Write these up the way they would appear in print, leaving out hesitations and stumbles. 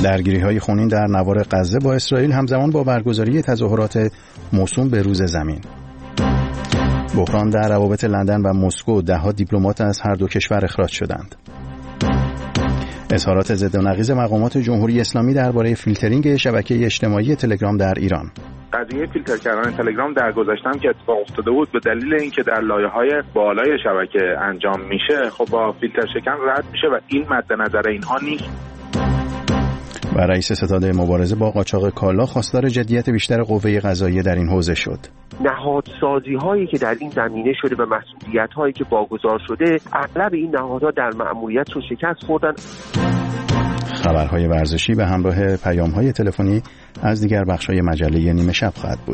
درگیری‌های خونین در نوار غزه با اسرائیل همزمان با برگزاری تظاهرات موسوم به روز زمین. بحران در روابط لندن و مسکو، ده‌ها دیپلمات از هر دو کشور اخراج شدند. اظهارات ضد و نقیض مقامات جمهوری اسلامی درباره فیلترینگ شبکه اجتماعی تلگرام در ایران. قضیه فیلتر کردن تلگرام در گذشته که اتفاق افتاده بود به دلیل اینکه در لایه‌های بالای شبکه انجام میشه، خب با فیلتر شکن رد میشه و این مد نظر اینها نیست. و رئیس ستاد مبارزه با قاچاق کالا خواستار جدیت بیشتر قوه قضاییه در این حوزه شد. نهادسازی هایی که در این زمینه شده و مسئولیت هایی که واگذار شده، اغلب این نهادها در مأموریت رو شکست خوردن. خبرهای ورزشی به همراه پیام‌های تلفنی از دیگر بخش‌های مجله نیمه شب خواهد بود.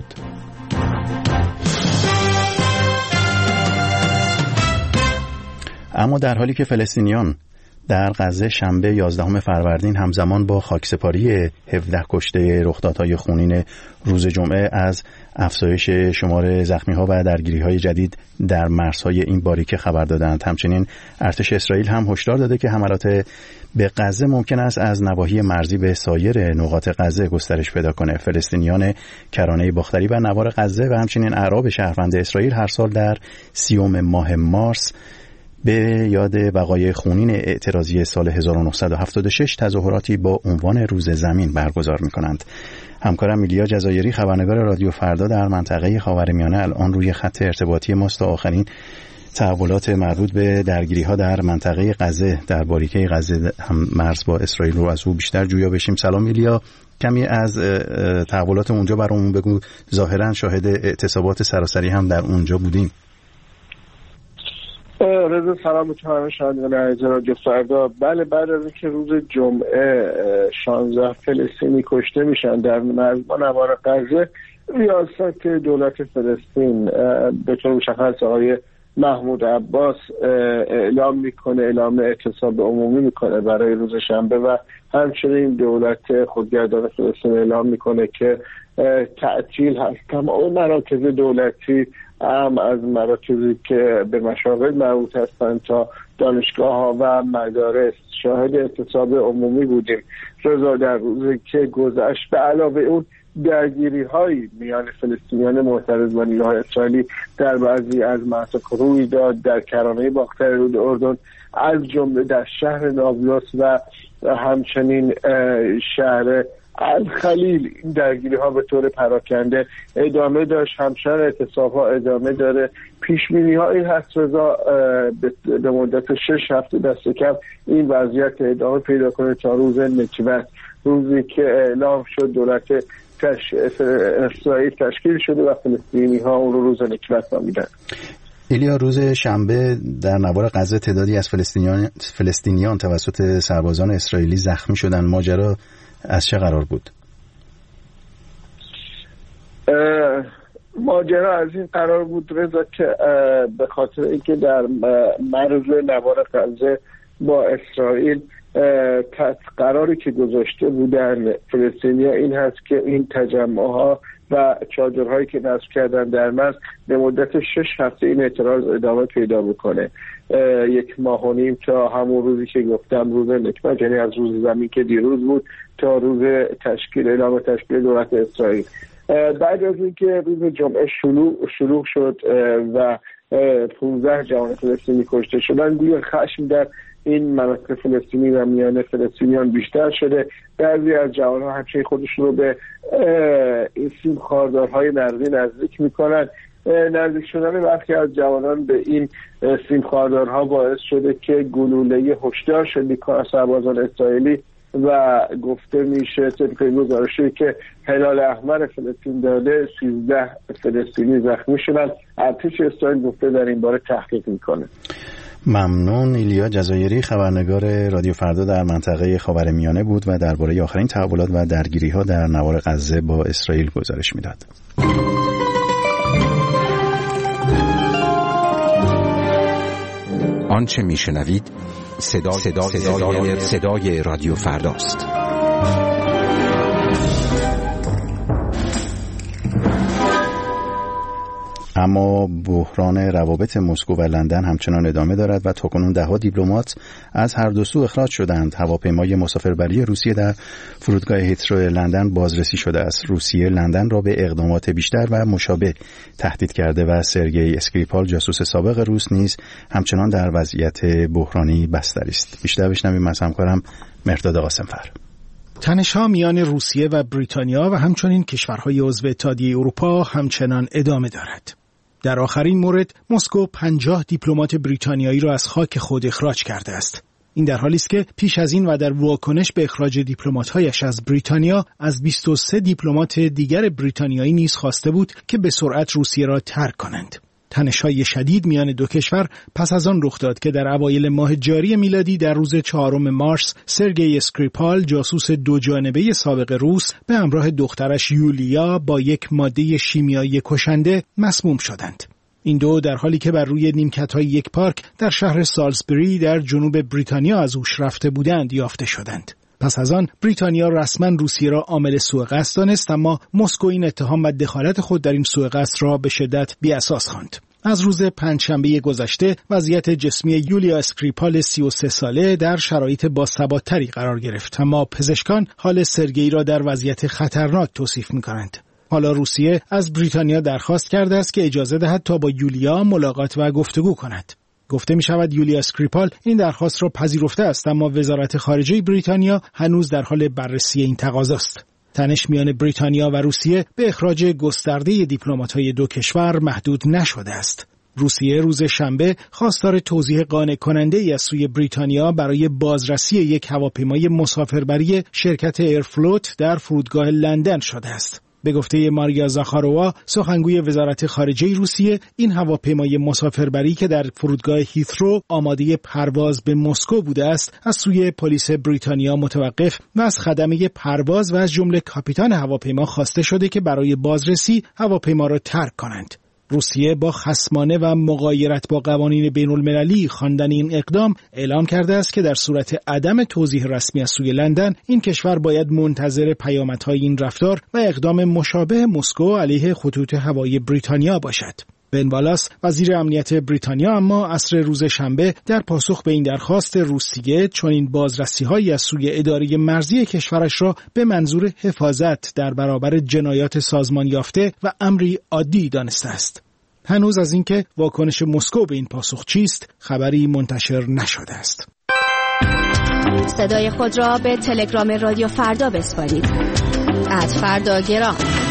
اما در حالی که فلسطینیان در غزه شنبه 11 فروردین همزمان با خاکسپاری 17 کشته رخدادهای خونین روز جمعه از افزایش شمار زخمی‌ها و درگیری‌های جدید در مرزهای این باریکه خبر دادند. همچنین ارتش اسرائیل هم هشدار داده که حملات به غزه ممکن است از نواحی مرزی به سایر نقاط غزه گسترش پیدا کنه. فلسطینیان کرانه باختری و نوار غزه و همچنین اعراب شهروند اسرائیل هر سال در 30 ماه مارس به یاد وقایع خونین اعتراضی سال 1976 تظاهراتی با عنوان روز زمین برگزار می‌کنند. همکارم ایلیا جزایری خبرنگار رادیو فردا در منطقه خاورمیانه الان روی خط ارتباطی ماست تا آخرین تحولات مربوط به درگیری‌ها در منطقه غزه در باریکه غزه هم مرز با اسرائیل رو از او بیشتر جویا بشیم. سلام ایلیا، کمی از تحولات اونجا برامون بگو. ظاهراً شاهد اعتصابات سراسری هم در اونجا بودیم. رضا سلام تو همه شنوندگان عزیز رادیو فردا. بله، بعد از اینکه روز جمعه 16 فلسطینی کشته میشن در مرز با نوار غزه، ریاست دولت فلسطین به طور مشخص آقای محمود عباس اعلام اعتصاب عمومی میکنه برای روز شنبه و همچنین دولت خودگردان فلسطین اعلام میکنه که تعطیل هست. تمام مراکز دولتی از مراکزی که به مشاغل مربوط هستند تا دانشگاه ها و مدارس شاهد اعتصاب عمومی بودیم. رضا در روزی که گذشت به علاوه اون درگیری هایی میان فلسطینیان معترض با نیروهای اسرائیلی در بعضی از مناطق روی داد، در کرانه باختری رود اردن از جمله در شهر نابلس و همچنین شهر الخلیل این درگیری ها به طور پراکنده ادامه داشت. همچنان اعتصاب ها ادامه داره. پیشبینی ها این هست رضا به مدت 6 هفته دست کم این وضعیت ادامه پیدا کنه تا روز نکبت، روزی که اعلام شد دولت اسرائیل تشکیل شده و فلسطینی ها اون رو روز نکبت نامیدن. ایلیا، روز شنبه در نوار غزه تعدادی از فلسطینیان توسط سربازان اسرائیلی زخمی شدند. ماجرا از چه قرار بود؟ ماجرا از این قرار بود رضا که به خاطر اینکه در مرز نوار غزه با اسرائیل قراری که گذاشته بودن فلسطینی‌ها این هست که این تجمع‌ها و چادرهایی که نصب کردن در مرز به مدت 6 هفته این اعتراض ادامه پیدا بکنه. 1.5 ماه تا همون روزی که گفتم روز نکبت، یعنی از روز زمین که دیروز بود تا روز اعلام تشکیل دولت اسرائیل. بعد از اینکه روز جمعه شروع شد و 15 جوان فلسطینی کشته شدن، گویا خشم در این مناطق فلسطینی و میان فلسطینیان بیشتر شده. بعضی از جوانها همچنین خودشون رو به این سیم خاردارهای نقدی نزدیک میکنن. نزدیک شدن برخی از جوانان به این سیم خاردارها باعث شده که گلوله هشدار شلیک کنن سربازان اسرائیلی و گفته میشه طبق گزارشی که هلال احمر فلسطین داده 13 فلسطینی زخمی شدن. ارتش اسرائیل گفته در این باره تحقیق میکنه. ممنون. ایلیا جزایری خبرنگار رادیو فردا در منطقه خاورمیانه بود و درباره آخرین تحولات و درگیری‌ها در نوار غزه با اسرائیل گزارش میداد. آنچه میشنوید صدای رادیو فرداست. اما بحران روابط مسکو و لندن همچنان ادامه دارد و تاکنون 10 دیپلمات از هر دو سو اخراج شدند. هواپیمای مسافربری روسیه در فرودگاه هیترو لندن بازرسی شده است. روسیه لندن را به اقدامات بیشتر و مشابه تهدید کرده و سرگئی اسکریپال جاسوس سابق روس نیز همچنان در وضعیت بحرانی بستری است. بیشتر بشنویم از همکارم مرداد قاسمفر. تنش‌ها میان روسیه و بریتانیا و همچنین کشورهای عضو اتحادیه اروپا همچنان ادامه دارد. در آخرین مورد مسکو 50 دیپلمات بریتانیایی را از خاک خود اخراج کرده است. این در حالی است که پیش از این و در واکنش به اخراج دیپلمات‌هایش از بریتانیا از 23 دیپلمات دیگر بریتانیایی نیز خواسته بود که به سرعت روسیه را ترک کنند. تنش‌های شدید میان دو کشور پس از آن رخ داد که در اوایل ماه جاری میلادی در روز 4 مارس سرگئی اسکریپال جاسوس دو جانبه سابق روس به همراه دخترش یولیا با یک ماده شیمیایی کشنده مسموم شدند. این دو در حالی که بر روی نیمکت‌های یک پارک در شهر سالزبری در جنوب بریتانیا از هوش رفته بودند یافته شدند. پس از آن بریتانیا رسما روسیه را عامل سوء قصد دانست، اما مسکو این اتهام و دخالت خود در این سوء قصد را به شدت بی‌اساس خواند. از روز پنجشنبه گذشته وضعیت جسمی یولیا اسکریپال 33 ساله در شرایط باثبات‌تری قرار گرفت، اما پزشکان حال سرگئی را در وضعیت خطرناک توصیف می‌کنند. حالا روسیه از بریتانیا درخواست کرده است که اجازه دهد تا با یولیا ملاقات و گفتگو کند. گفته می شود یولیا اسکریپال این درخواست را پذیرفته است، اما وزارت خارجه بریتانیا هنوز در حال بررسی این تقاضاست. تنش میان بریتانیا و روسیه به اخراج گسترده دیپلمات‌های دو کشور محدود نشده است. روسیه روز شنبه خواستار توضیح قانع کننده از سوی بریتانیا برای بازرسی یک هواپیمای مسافربری شرکت ایرفلوت در فرودگاه لندن شده است. به گفته ماریا زاخاروا، سخنگوی وزارت خارجه روسیه، این هواپیمای مسافربری که در فرودگاه هیترو آماده پرواز به مسکو بوده است، از سوی پلیس بریتانیا متوقف و از خدمه پرواز و از جمله کاپیتان هواپیما خواسته شده که برای بازرسی هواپیما را ترک کنند. روسیه با خصمانه و مغایرت با قوانین بین‌المللی خواندن این اقدام اعلام کرده است که در صورت عدم توضیح رسمی از سوی لندن این کشور باید منتظر پیامدهای این رفتار و اقدام مشابه مسکو علیه خطوط هوایی بریتانیا باشد. بن والاس وزیر امنیت بریتانیا اما عصر روز شنبه در پاسخ به این درخواست روسیه چنین بازرسی‌هایی از سوی اداره مرزی کشورش را به منظور حفاظت در برابر جنایات سازمان یافته و امری عادی دانسته است. هنوز از اینکه واکنش مسکو به این پاسخ چیست خبری منتشر نشده است. صدای خود را به تلگرام رادیو فردا بسپارید. @فرداگرام.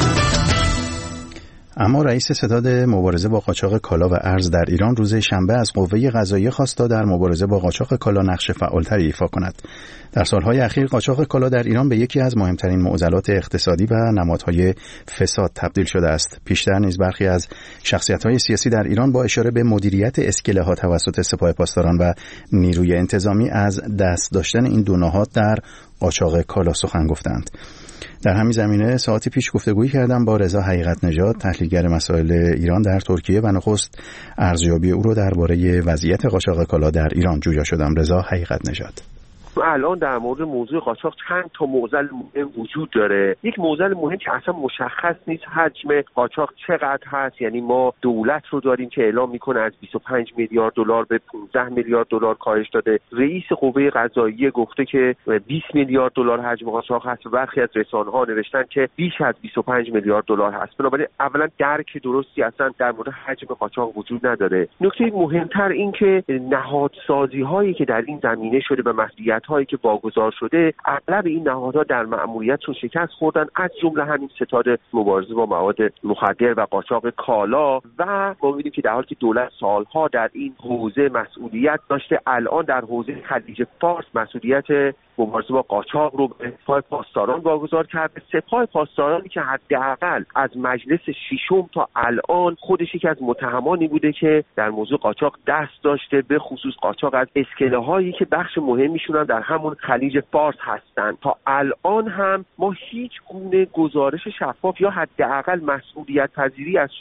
اما رئیس ستاد مبارزه با قاچاق کالا و ارز در ایران روز شنبه از قوه قضاییه خواست تا در مبارزه با قاچاق کالا نقش فعالتری ایفا کند. در سالهای اخیر قاچاق کالا در ایران به یکی از مهمترین معضلات اقتصادی و نمادهای فساد تبدیل شده است. پیشتر نیز برخی از شخصیت‌های سیاسی در ایران با اشاره به مدیریت اسکله‌ها توسط سپاه پاسداران و نیروی انتظامی از دست داشتن این دو نهاد در قاچاق کالا سخن گفتند. در همین زمینه ساعتی پیش گفتگویی کردم با رضا حقیقت نژاد، تحلیلگر مسائل ایران در ترکیه و نخست ارزیابی او رو درباره وضعیت قاچاق کالا در ایران جویا شدم. رضا حقیقت نژاد: الان در مورد موضوع قاچاق چند تا معضل مهم وجود داره. یک معضل مهم که اصلا مشخص نیست حجم قاچاق چقدر هست. یعنی ما دولت رو داریم که اعلام میکنه از 25 میلیارد دلار به 15 میلیارد دلار کاهش داده. رئیس قوه قضاییه گفته که 20 میلیارد دلار حجم قاچاق هست و برخی از رسانه‌ها نوشتن که بیش از 25 میلیارد دلار هست. بنابراین اولا درک درستی اصلا در مورد حجم قاچاق وجود نداره. نکته مهمتر این که نهادسازی هایی که در این زمینه شده و مسئولیت هایی که واگذار شده، اغلب این نهادها در مأموریتشون شکست خوردن، از جمله همین ستاد مبارزه با مواد مخدر و قاچاق کالا. و ما می‌بینیم که در حالی که دولت سالها در این حوزه مسئولیت داشته، الان در حوزه خلیج فارس مسئولیت مبارزه با قاچاق رو به سپاه پاسداران واگذار کرده. سپاه پاسدارانی که حداقل از مجلس ششم تا الان خودش یکی از متهمانی بوده که در موضوع قاچاق دست داشته، به خصوص قاچاق از اسکله‌هایی که بخش مهمیشون در همون خلیج فارس هستن. تا الان هم ما هیچ گونه گزارش شفاف یا حداقل مسئولیت پذیری از سوی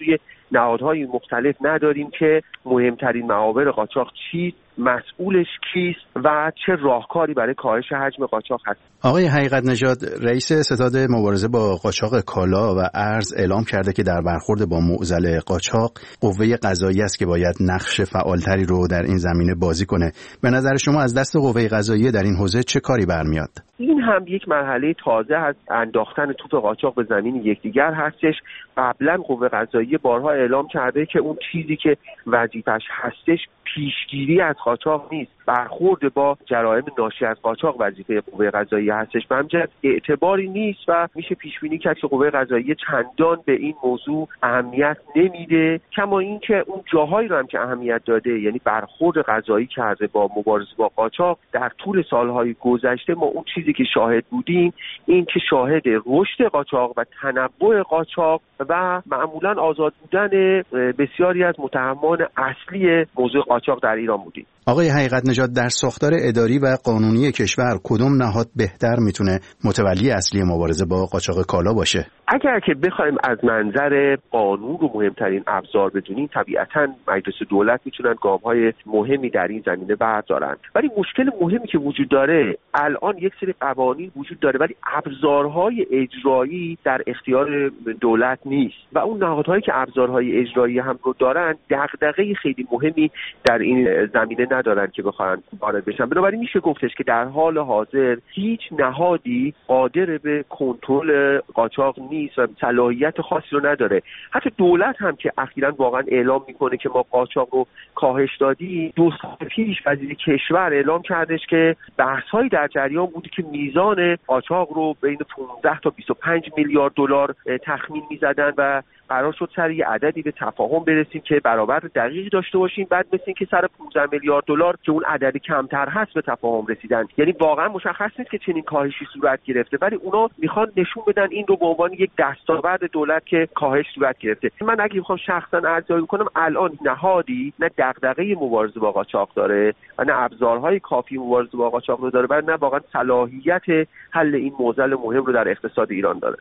نهادهای مختلف نداریم که مهمترین معابر قاچاق چیست، مسئولش کیست و چه راهکاری برای کاهش حجم قاچاق هست. آقای حقیقت نژاد، رئیس ستاد مبارزه با قاچاق کالا و ارز اعلام کرده که در برخورد با معضل قاچاق قوه قضاییه است که باید نقش فعالتری رو در این زمینه بازی کنه. به نظر شما از دست قوه قضاییه در این حوزه چه کاری برمیاد؟ این هم یک مرحله تازه از انداختن توپ قاچاق به زمین یکدیگر هستش. قبلا قوه قضاییه بارها اعلام کرده که اون چیزی که وظیفش هستش پیشگیری از قاچاق نیست، برخورد با جرایم ناشی از قاچاق وظیفه قوه قضاییه هستش. به همین اعتباری نیست و میشه پیش بینی کرد که قوه قضاییه چندان به این موضوع اهمیت نمیده، کما اینکه اون جاهایی رو هم که اهمیت داده، یعنی برخورد قضایی کرده با مبارزه با قاچاق در طول سالهای گذشته، ما اون چیزی که شاهد بودیم این که شاهد رشد قاچاق و تنوع قاچاق و معمولا آزاد بودن بسیاری از متهمان اصلی موضوع قاچاق در ایران بودیم. آقای حقیقت نژاد، در ساختار اداری و قانونی کشور کدوم نهاد بهتر میتونه متولی اصلی مبارزه با قاچاق کالا باشه؟ اگر که بخوایم از منظر قانون رو مهمترین ابزار بدونیم، طبیعتاً مجلس دولت میتونن گام‌های مهمی در این زمینه بردارن، ولی مشکل مهمی که وجود داره الان یک سری قوانین وجود داره ولی ابزارهای اجرایی در اختیار دولت نیست و اون نهادهایی که ابزارهای اجرایی هم رو دارن دغدغه خیلی مهمی در این زمینه ندارن که بخوان وارد بشن. بنابراین میشه گفتش که در حال حاضر هیچ نهادی قادر به کنترل قاچاق نیست و صلاحیت خاصی رو نداره. حتی دولت هم که اخیراً واقعا اعلام میکنه که ما قاچاق رو کاهش دادی، 2 سال پیش وزیر کشور اعلام کردش که بحث‌هایی در جریان بودی که میزان قاچاق رو بین 15 تا 25 میلیارد دلار تخمین میزدن و قرار شد سر یه عددی به تفاهم برسیم که برابر دقیقی داشته باشیم. بعد مثل این که سر 15 میلیارد دلار که اون عدد کمتر هست به تفاهم رسیدن. یعنی واقعا مشخص نیست که چنین کاهشی صورت گرفته، ولی اونا میخوان نشون بدن این رو به عنوان یک دستاورد دولت که کاهش صورت گرفته. من اگه بخوام شخصا ارزیابی کنم، الان نهادی نه دغدغه مبارزه با قاچاق داره و نه ابزارهای کافی مبارزه با قاچاق رو داره و نه واقعا صلاحیت حل این معضل مهم رو در اقتصاد ایران داره.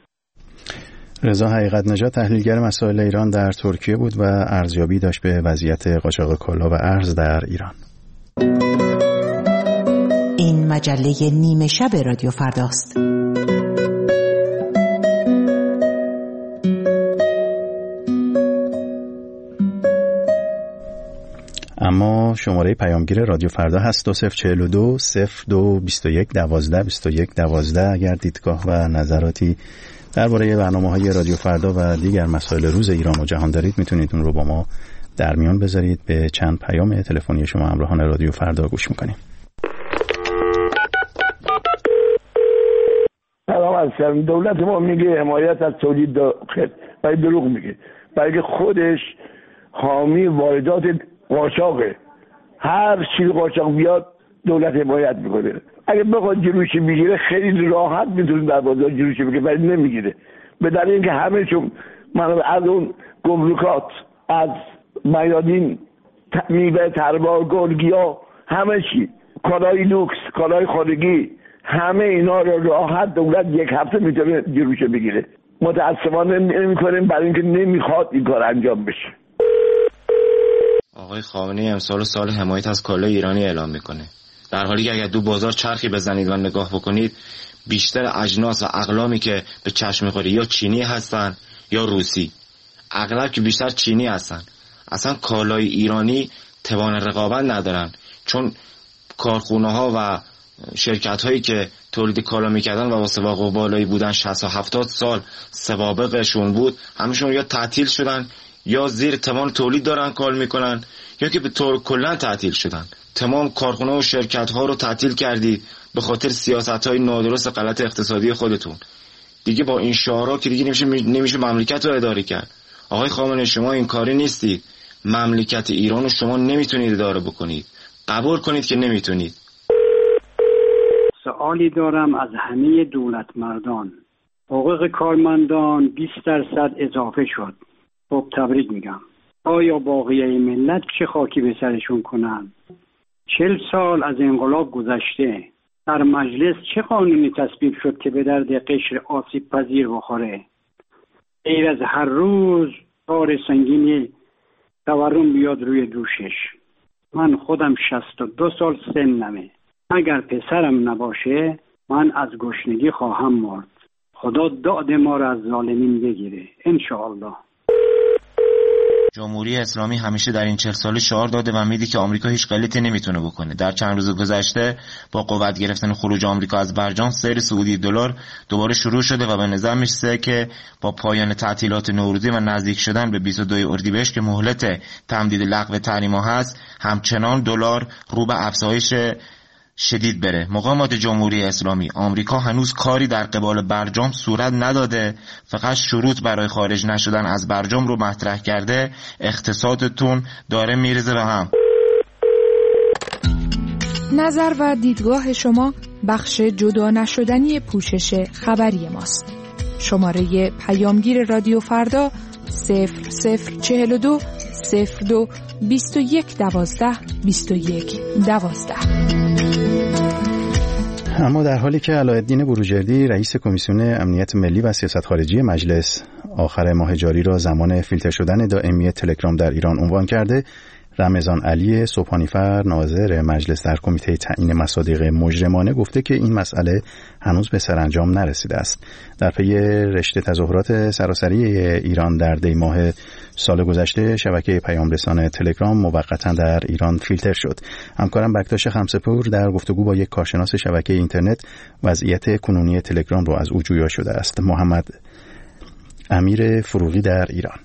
رضا حقیقت نژاد، تحلیلگر مسائل ایران در ترکیه بود و ارزیابی داشت به وضعیت قاچاق کالا و ارز در ایران. این مجله نیمه شب رادیو فرداست. اما شماره پیامگیر رادیو فردا هست 2042 02 21 12 21 12. اگر دیدگاه و نظراتی درباره برنامه‌های رادیو فردا و دیگر مسائل روز ایران و جهان دارید، میتونید اون رو با ما در میان بذارید. به چند پیام تلفنی شما همراهان رادیو فردا گوش میکنیم. سلام علیکم. دولت ما میگه حمایت از تولید داخل، ولی دروغ میگه، بلکه خودش حامی واردات قاچاقه. هر چیز قاچاق بیاد دولت حمایت میکنه. اگه بخواد جلوشی بگیره خیلی راحت میتونه در بازار جلوشی بگیره، ولی نمیگیره. به دلیل اینکه همه چون از اون گمرکات، از میادین، میوه، تربار، گلگیا، همه چی، کالای لوکس، کالای خانگی، همه اینا رو راحت دولت یک هفته میتونه جلوشی بگیره. متاسفانه نمیکنیم برای اینکه نمیخواد این کار انجام بشه. آقای خامنه‌ای امسال سال حمایت از کالای ایرانی اعلام میکنه، در حالی که اگر دو بازار چرخی بزنید و نگاه بکنید، بیشتر اجناس و اقلامی که به چشم میخوره یا چینی هستن یا روسی، اغلب که بیشتر چینی هستن. اصلا کالای ایرانی توان رقابت ندارن، چون کارخونه ها و شرکت هایی که تولید کالا میکردن و با سابقه بالایی بودن 60 و 70 سال سوابقشون بود، همشون یا تعطیل شدن یا زیر توان تولید دارن کار میکنن یا که به طور کلا تعطیل شدن. تمام کارخونه و شرکت ها رو تعطیل کردید به خاطر سیاست های نادرست غلط اقتصادی خودتون. دیگه با این شعارها که دیگه نمیشه مملکت رو اداره کرد. آقای خامنه‌ای، شما این کاری نیستید. مملکت ایران رو شما نمیتونید اداره بکنید. قبول کنید که نمیتونید. سوالی دارم از همه دولت مردان. حقوق کارمندان 20% اضافه شد. خب تبریک میگم. آیا باقیه ملت چه خاکی به سرشون کنن؟ 40 سال از انقلاب گذشته. در مجلس چه قانونی تصویب شد که به درد قشر آسیب پذیر بخوره؟ غیر از هر روز کار سنگینی تورم بیاد روی دوشش. من خودم 62 سال سنمه. اگر پسرم نباشه من از گشنگی خواهم مرد. خدا داد ما را از ظالمین بگیره انشاءالله. جمهوری اسلامی همیشه در این 40 سال شعار داده و میدی که آمریکا هیچ غلطی نمیتونه بکنه. در چند روز گذشته با قوت گرفتن خروج آمریکا از برجام، سیر صعودی دلار دوباره شروع شده و به نظر میرسه که با پایان تعطیلات نوروزی و نزدیک شدن به 22 اردیبهشت که مهلت تمدید لغو تحریم‌ها هست، همچنان دلار رو به افزایش شدید بره. مقامات جمهوری اسلامی، آمریکا هنوز کاری در قبال برجام صورت نداده، فقط شروط برای خارج نشدن از برجام رو مطرح کرده. اقتصادتون داره میرزه به هم. نظر و دیدگاه شما بخش جدا نشدنی پوشش خبری ماست. شماره پیامگیر رادیو فردا 0042 02 21 12 21 12. اما در حالی که علاءالدین بروجردی رئیس کمیسیون امنیت ملی و سیاست خارجی مجلس آخر ماه جاری را زمان فیلتر شدن دائمی تلگرام در ایران عنوان کرده، رمضان علی سبحانیفر ناظر مجلس در کمیته تعیین مصادیق مجرمانه گفته که این مسئله هنوز به سرانجام نرسیده است. در پی رشته تظاهرات سراسری ایران در دی ماه سال گذشته، شبکه پیام رسان تلگرام موقتا در ایران فیلتر شد. همکارم بکتاش خمسه‌پور در گفتگو با یک کارشناس شبکه اینترنت وضعیت کنونی تلگرام را از او جویا شده است. محمد امیر فروغی در ایران.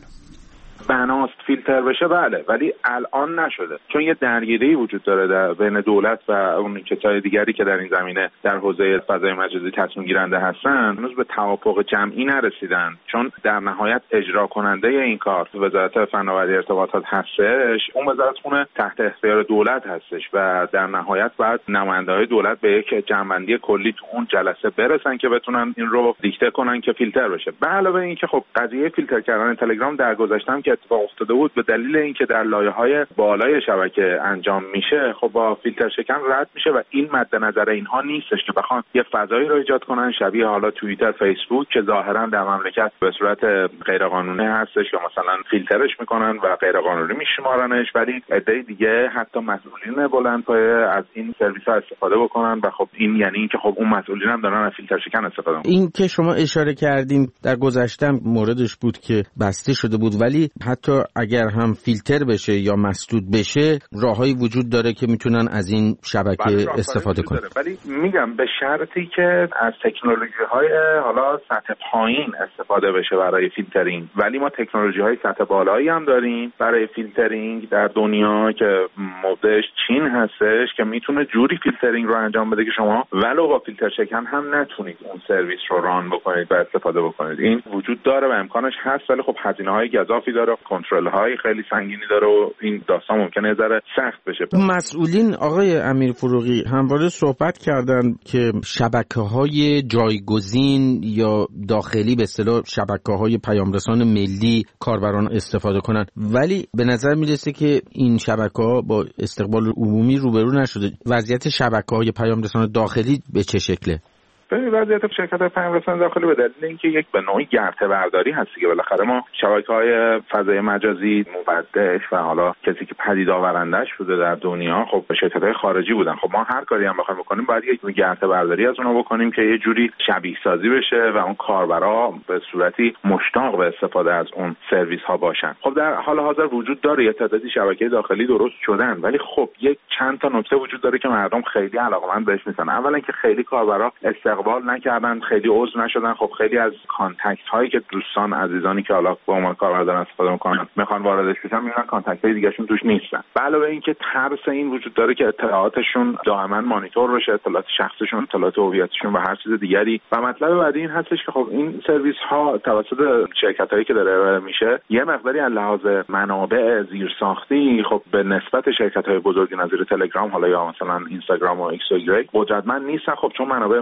بناست فیلتر بشه بله، ولی الان نشده، چون یه درگیری وجود داره در بین دولت و اون کسای دیگری که در این زمینه در حوزه فضای مجازی تصمیم گیرنده هستن. هنوز به توافق جمعی نرسیدن، چون در نهایت اجرا کننده این کار وزارت فناوری ارتباطات هستش. اون وزارتخونه تحت اختیار دولت هستش و در نهایت باید نماینده‌های دولت به یک جمع‌بندی کلی تو اون جلسه برسن که بتونن این رو دیکته کنن که فیلتر بشه. به علاوه اینکه خب قضیه فیلتر کردن تلگرام در گذشته هم که اتفاق افتاده بود به دلیل اینکه در لایه‌های بالای شبکه انجام میشه، خب با فیلتر شکن رد میشه و این مد نظر اینها نیستش که بخوان یه فضایی رو ایجاد کنن شبیه حالا توییتر، فیسبوک که ظاهرا در مملکت به صورت غیرقانونی هستش که مثلا فیلترش میکنن و غیرقانونی میشمارنش، ولی عده دیگه حتی مسئولین بلندپایه از این سرویس‌ها استفاده بکنن و خب این یعنی اینکه خب اون مسئولین هم دارن از فیلتر شکن استفاده میکنن. این که شما اشاره کردین در گذشته موردش بود که بسته شده بود، ولی حتی اگر هم فیلتر بشه یا مسدود بشه راههایی وجود داره که میتونن از این شبکه استفاده کنن. ولی میگم به شرطی که از تکنولوژی‌های حالا سطح پایین استفاده بشه برای فیلترینگ، ولی ما تکنولوژی‌های سطح بالایی هم داریم برای فیلترینگ در دنیا که مبدعش چین هستش که میتونه جوری فیلترینگ رو انجام بده که شما ولو با فیلتر شکن هم نتونید اون سرویس رو ران بکنید و استفاده بکنید. این وجود داره و امکانش هست، ولی خب هزینه‌های گزافی داره، کنترل‌های خیلی سنگینی داره و این داستان ممکنه یه ذره سخت بشه. مسئولین آقای امیر فروغی همواره صحبت کردن که شبکه‌های جایگزین یا داخلی به اصطلاح شبکه‌های پیامرسان ملی کاربران استفاده کنن، ولی به نظر میرسه که این شبکه‌ها با استقبال عمومی روبرو نشده. وضعیت شبکه‌های پیامرسان داخلی به چه شکله؟ ببین وضعیت شرکت‌های پیامرسان داخلی به دلیل اینکه یک به نوعی گرته برداری هستی که بالاخره ما شبکه‌های فضای مجازی مبدعش و حالا کسی که پدید آورندش بوده در دنیا خب شرکت‌های خارجی بودن. خب ما هر کاری هم بخوایم بکنیم باید یک گرته برداری از اونها بکنیم که یه جوری شبیه سازی بشه و اون کاربرا به صورتی مشتاق به استفاده از اون سرویس ها باشن. خب در حال حاضر وجود داره یه تعدادی شبکه داخلی درست شدن، ولی خب یک چند تا نکته وجود داره که مردم خیلی علاقه‌مند بهش نیستن. اولا که خیلی کاربرا استقبال نکردن، خیلی عضو نشدن. خب خیلی از کانتکت هایی که دوستان عزیزانی که حالا با عنوان کاربر دارن استفاده میکنن میخوان واردش بشن میبینن کانتکت های دیگه‌شون توش نیستن. علاوه اینکه ترس این وجود داره که اطلاعاتشون دائما مانیتور بشه، اطلاعات شخصیشون، اطلاعات هویتیشون و هر چیز دیگری. و مطلب بعدی این هستش که خب این سرویس ها توسط شرکت هایی که داره ارائه میشه یه مقداری از لحاظ منابع زیرساختی خب به نسبت شرکت های بزرگ نظیر تلگرام حالا یا مثلا اینستاگرام و ایکس و ایگرگ قدرتمند نیستن. خب چون منابع مالی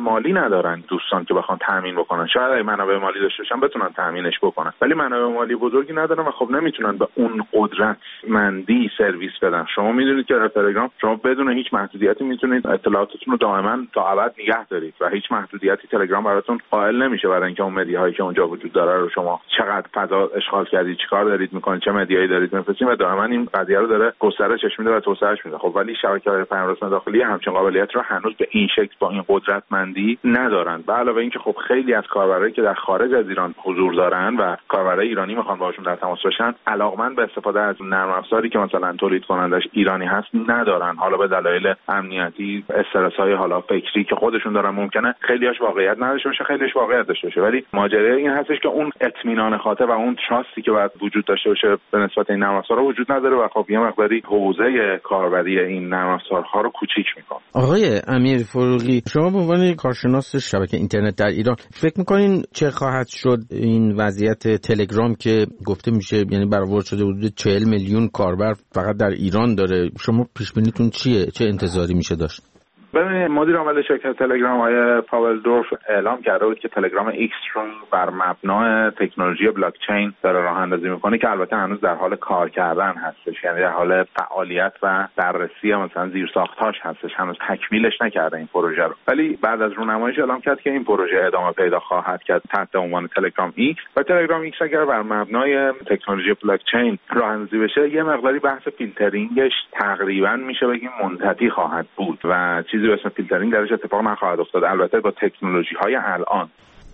ندارن دوستان که بخوان تامین بکنن. شاید اگه منابع مالی داشته باشن بتونن تامینش بکنن، ولی منابع مالی بزرگی ندارن و خب نمیتونن به اون قدرتمندی سرویس بدن. شما میدونید که در تلگرام شما بدون هیچ محدودیتی میتونید اطلاعاتتون رو دائما تا ابد نگه دارید و هیچ محدودیتی تلگرام براتون قائل نمیشه برای اینکه اون مدیاهایی که اونجا وجود داره رو شما چقدر فضا اشغال کردید، چیکار دارید میکنید، چه مدیایی دارید میفرستید و دائما این قضیه رو داره گسترشش میده و توسعهش میده. خب ولی شبکه‌های پیام‌رسان داخلی همچین قابلیت رو هنوز به این شکل با این قدرتمندی ندارن. به علاوه اینکه خب خیلی از کاربرایی که در خارج از ایران حضور دارن و کاربرای ایرانی میخوان باشون در تماس باشن، علاقمند به استفاده از نرم افزاری که مثلا تولید کنندش ایرانی هست ندارن، حالا به دلایل امنیتی، استرس‌های حالا فکری که خودشون دارن. ممکنه خیلیاش واقعیت نداشته باشه، خیلیش واقعیت داشته باشه، ولی ماجرای این هستش که اون اطمینان خاطر و اون تراستی که باید وجود داشته باشه به نسبت این نرم افزارها وجود نداره و خب یه مقداری حوزه کاربری این نرم افزارها رو کوچیک میکنه. آقای امیر فروغی، شما به عنوان کارشناس شبکه اینترنت در ایران فکر میکنین چه خواهد شد این وضعیت تلگرام که گفته میشه یعنی برآورد شده حدود 40 میلیون کاربر فقط در ایران داره؟ شما پیش بینیتون چیه؟ چه انتظاری میشه داشت؟ ببینید، مدیر عامل شرکت تلگرام آقای پاول دورف اعلام کرده بود که تلگرام ایکس رو بر مبنای تکنولوژی بلاک چین داره راه اندازی میکنه که البته هنوز در حال کار کردن هستش، یعنی در حال فعالیت و بررسی مثلا زیرساخت‌هاش هستش، هنوز تکمیلش نکرده این پروژه رو. ولی بعد از رونماییش اعلام کرد که این پروژه ادامه پیدا خواهد کرد تحت عنوان تلگرام ایکس و تلگرام ایکس اگر بر مبنای تکنولوژی بلاک چین راه اندازی بشه، یه مقداری بحث فیلترینگش تقریبا میشه بگیم منتهی خواهد بود و چیزی به اسم فیلترینگ درش اتفاق نخواهد افتاد، البته با تکنولوژی‌های الان.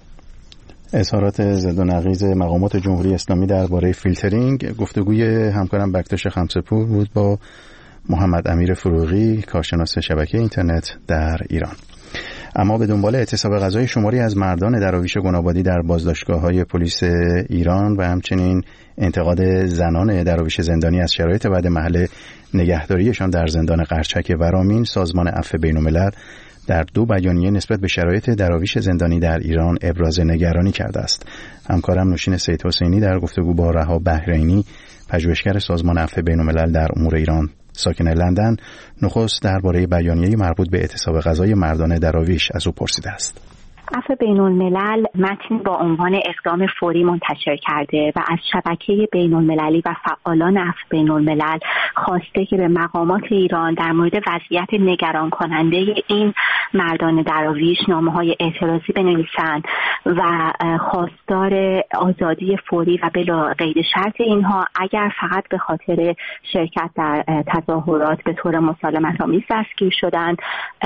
اظهارات ضد و نقیض مقامات جمهوری اسلامی درباره فیلترینگ، گفتگوی همکارم بکتاش خمسه‌پور بود با محمد امیر فروغی، کارشناس شبکه اینترنت در ایران. اما به دنبال اعتصاب غذای شماری از مردان دراویش گنابادی در بازداشتگاه‌های پلیس ایران و همچنین انتقاد زنان دراویش زندانی از شرایط بعد محل نگهداریشان در زندان قرچک ورامین، سازمان عفو بین‌الملل در 2 بیانیه نسبت به شرایط دراویش زندانی در ایران ابراز نگرانی کرده است. همکارم نوشین سید حسینی در گفتگو با رها بحرینی، پژوهشگر سازمان عفو بین‌الملل در امور ایران ساکن لندن، نخست درباره بیانیه مربوط به اعتصاب غذای مردان دراویش از او پرسیده است. عفو بین‌الملل متن با عنوان اقدام فوری منتشر کرده و از شبکه بین‌المللی و فعالان عفو بین‌الملل خواسته که به مقامات ایران در مورد وضعیت نگران کننده این مردان دراویش نامه‌های اعتراضی بنویسند و خواستار آزادی فوری و بلا قید شرط اینها اگر فقط به خاطر شرکت در تظاهرات به طور مسالمت‌آمیز دستگیر شدن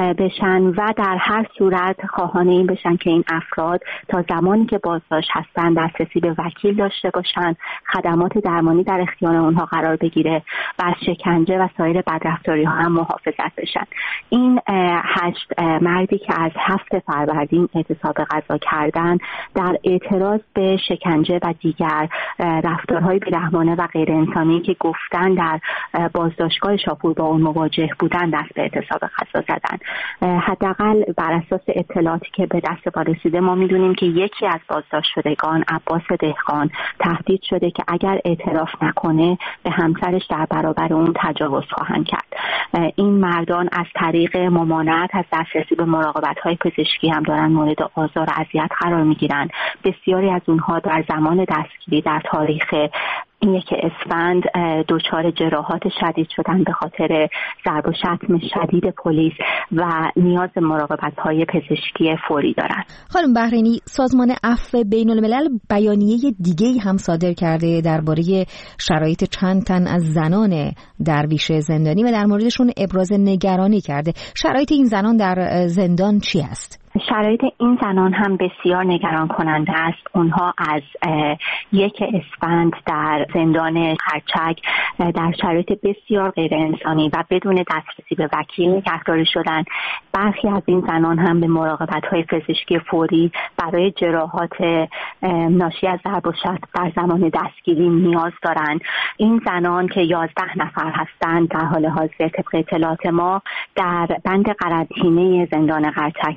بشن و در هر صورت خواهان این بشن که این افراد تا زمانی که بازداشت هستن دسترسی به وکیل داشته باشن، خدمات درمانی در اختیار اونها قرار بگیره و از شکنجه و سایر بدرفتاری ها هم محافظت بشن. این 8 مردی که از 7 فروردین اعتصاب غذا کردن در اعتراض به شکنجه و دیگر رفتارهای بی‌رحمانه و غیر انسانی که گفتن در بازداشتگاه شاپور با اون مواجه بودن دست به اعتصاب غذا زدن. حداقل بر اساس اطلاعاتی که به دست ما رسیده ما میدونیم که یکی از بازداشت شدگان، عباس دهقان، تهدید شده که اگر اعتراف نکنه به همسرش در برابر اون تجاوز خواهند کرد. این مردان از طریق ممانعت از دسترسی به مراقبت‌های پزشکی هم دارن مورد آزار و اذیت قرار میگیرن. بسیاری از اونها در زمان دستگیری در تاریخ 1 اسفند دچار جراحات شدید شدن به خاطر ضرب و شتم شدید پلیس و نیاز مراقبت‌های پزشکی فوری دارند. خانم بحرینی، سازمان عفو بین‌الملل بیانیه دیگه‌ای هم صادر کرده درباره شرایط چند تن از زنان درویش زندانی و در موردشون ابراز نگرانی کرده. شرایط این زنان در زندان چی است؟ شرایط این زنان هم بسیار نگران کننده است. اونها از 1 اسفند در زندان قرچک در شرایط بسیار غیر انسانی و بدون دسترسی به وکیل نگهداری شدند. برخی از این زنان هم به مراقبت‌های پزشکی فوری برای جراحات ناشی از ضرب و شتم در زمان دستگیری نیاز دارند. این زنان که 11 نفر هستند در حال حاضر طبق اطلاعات ما در بند قرنطینه زندان قرچک نگهداری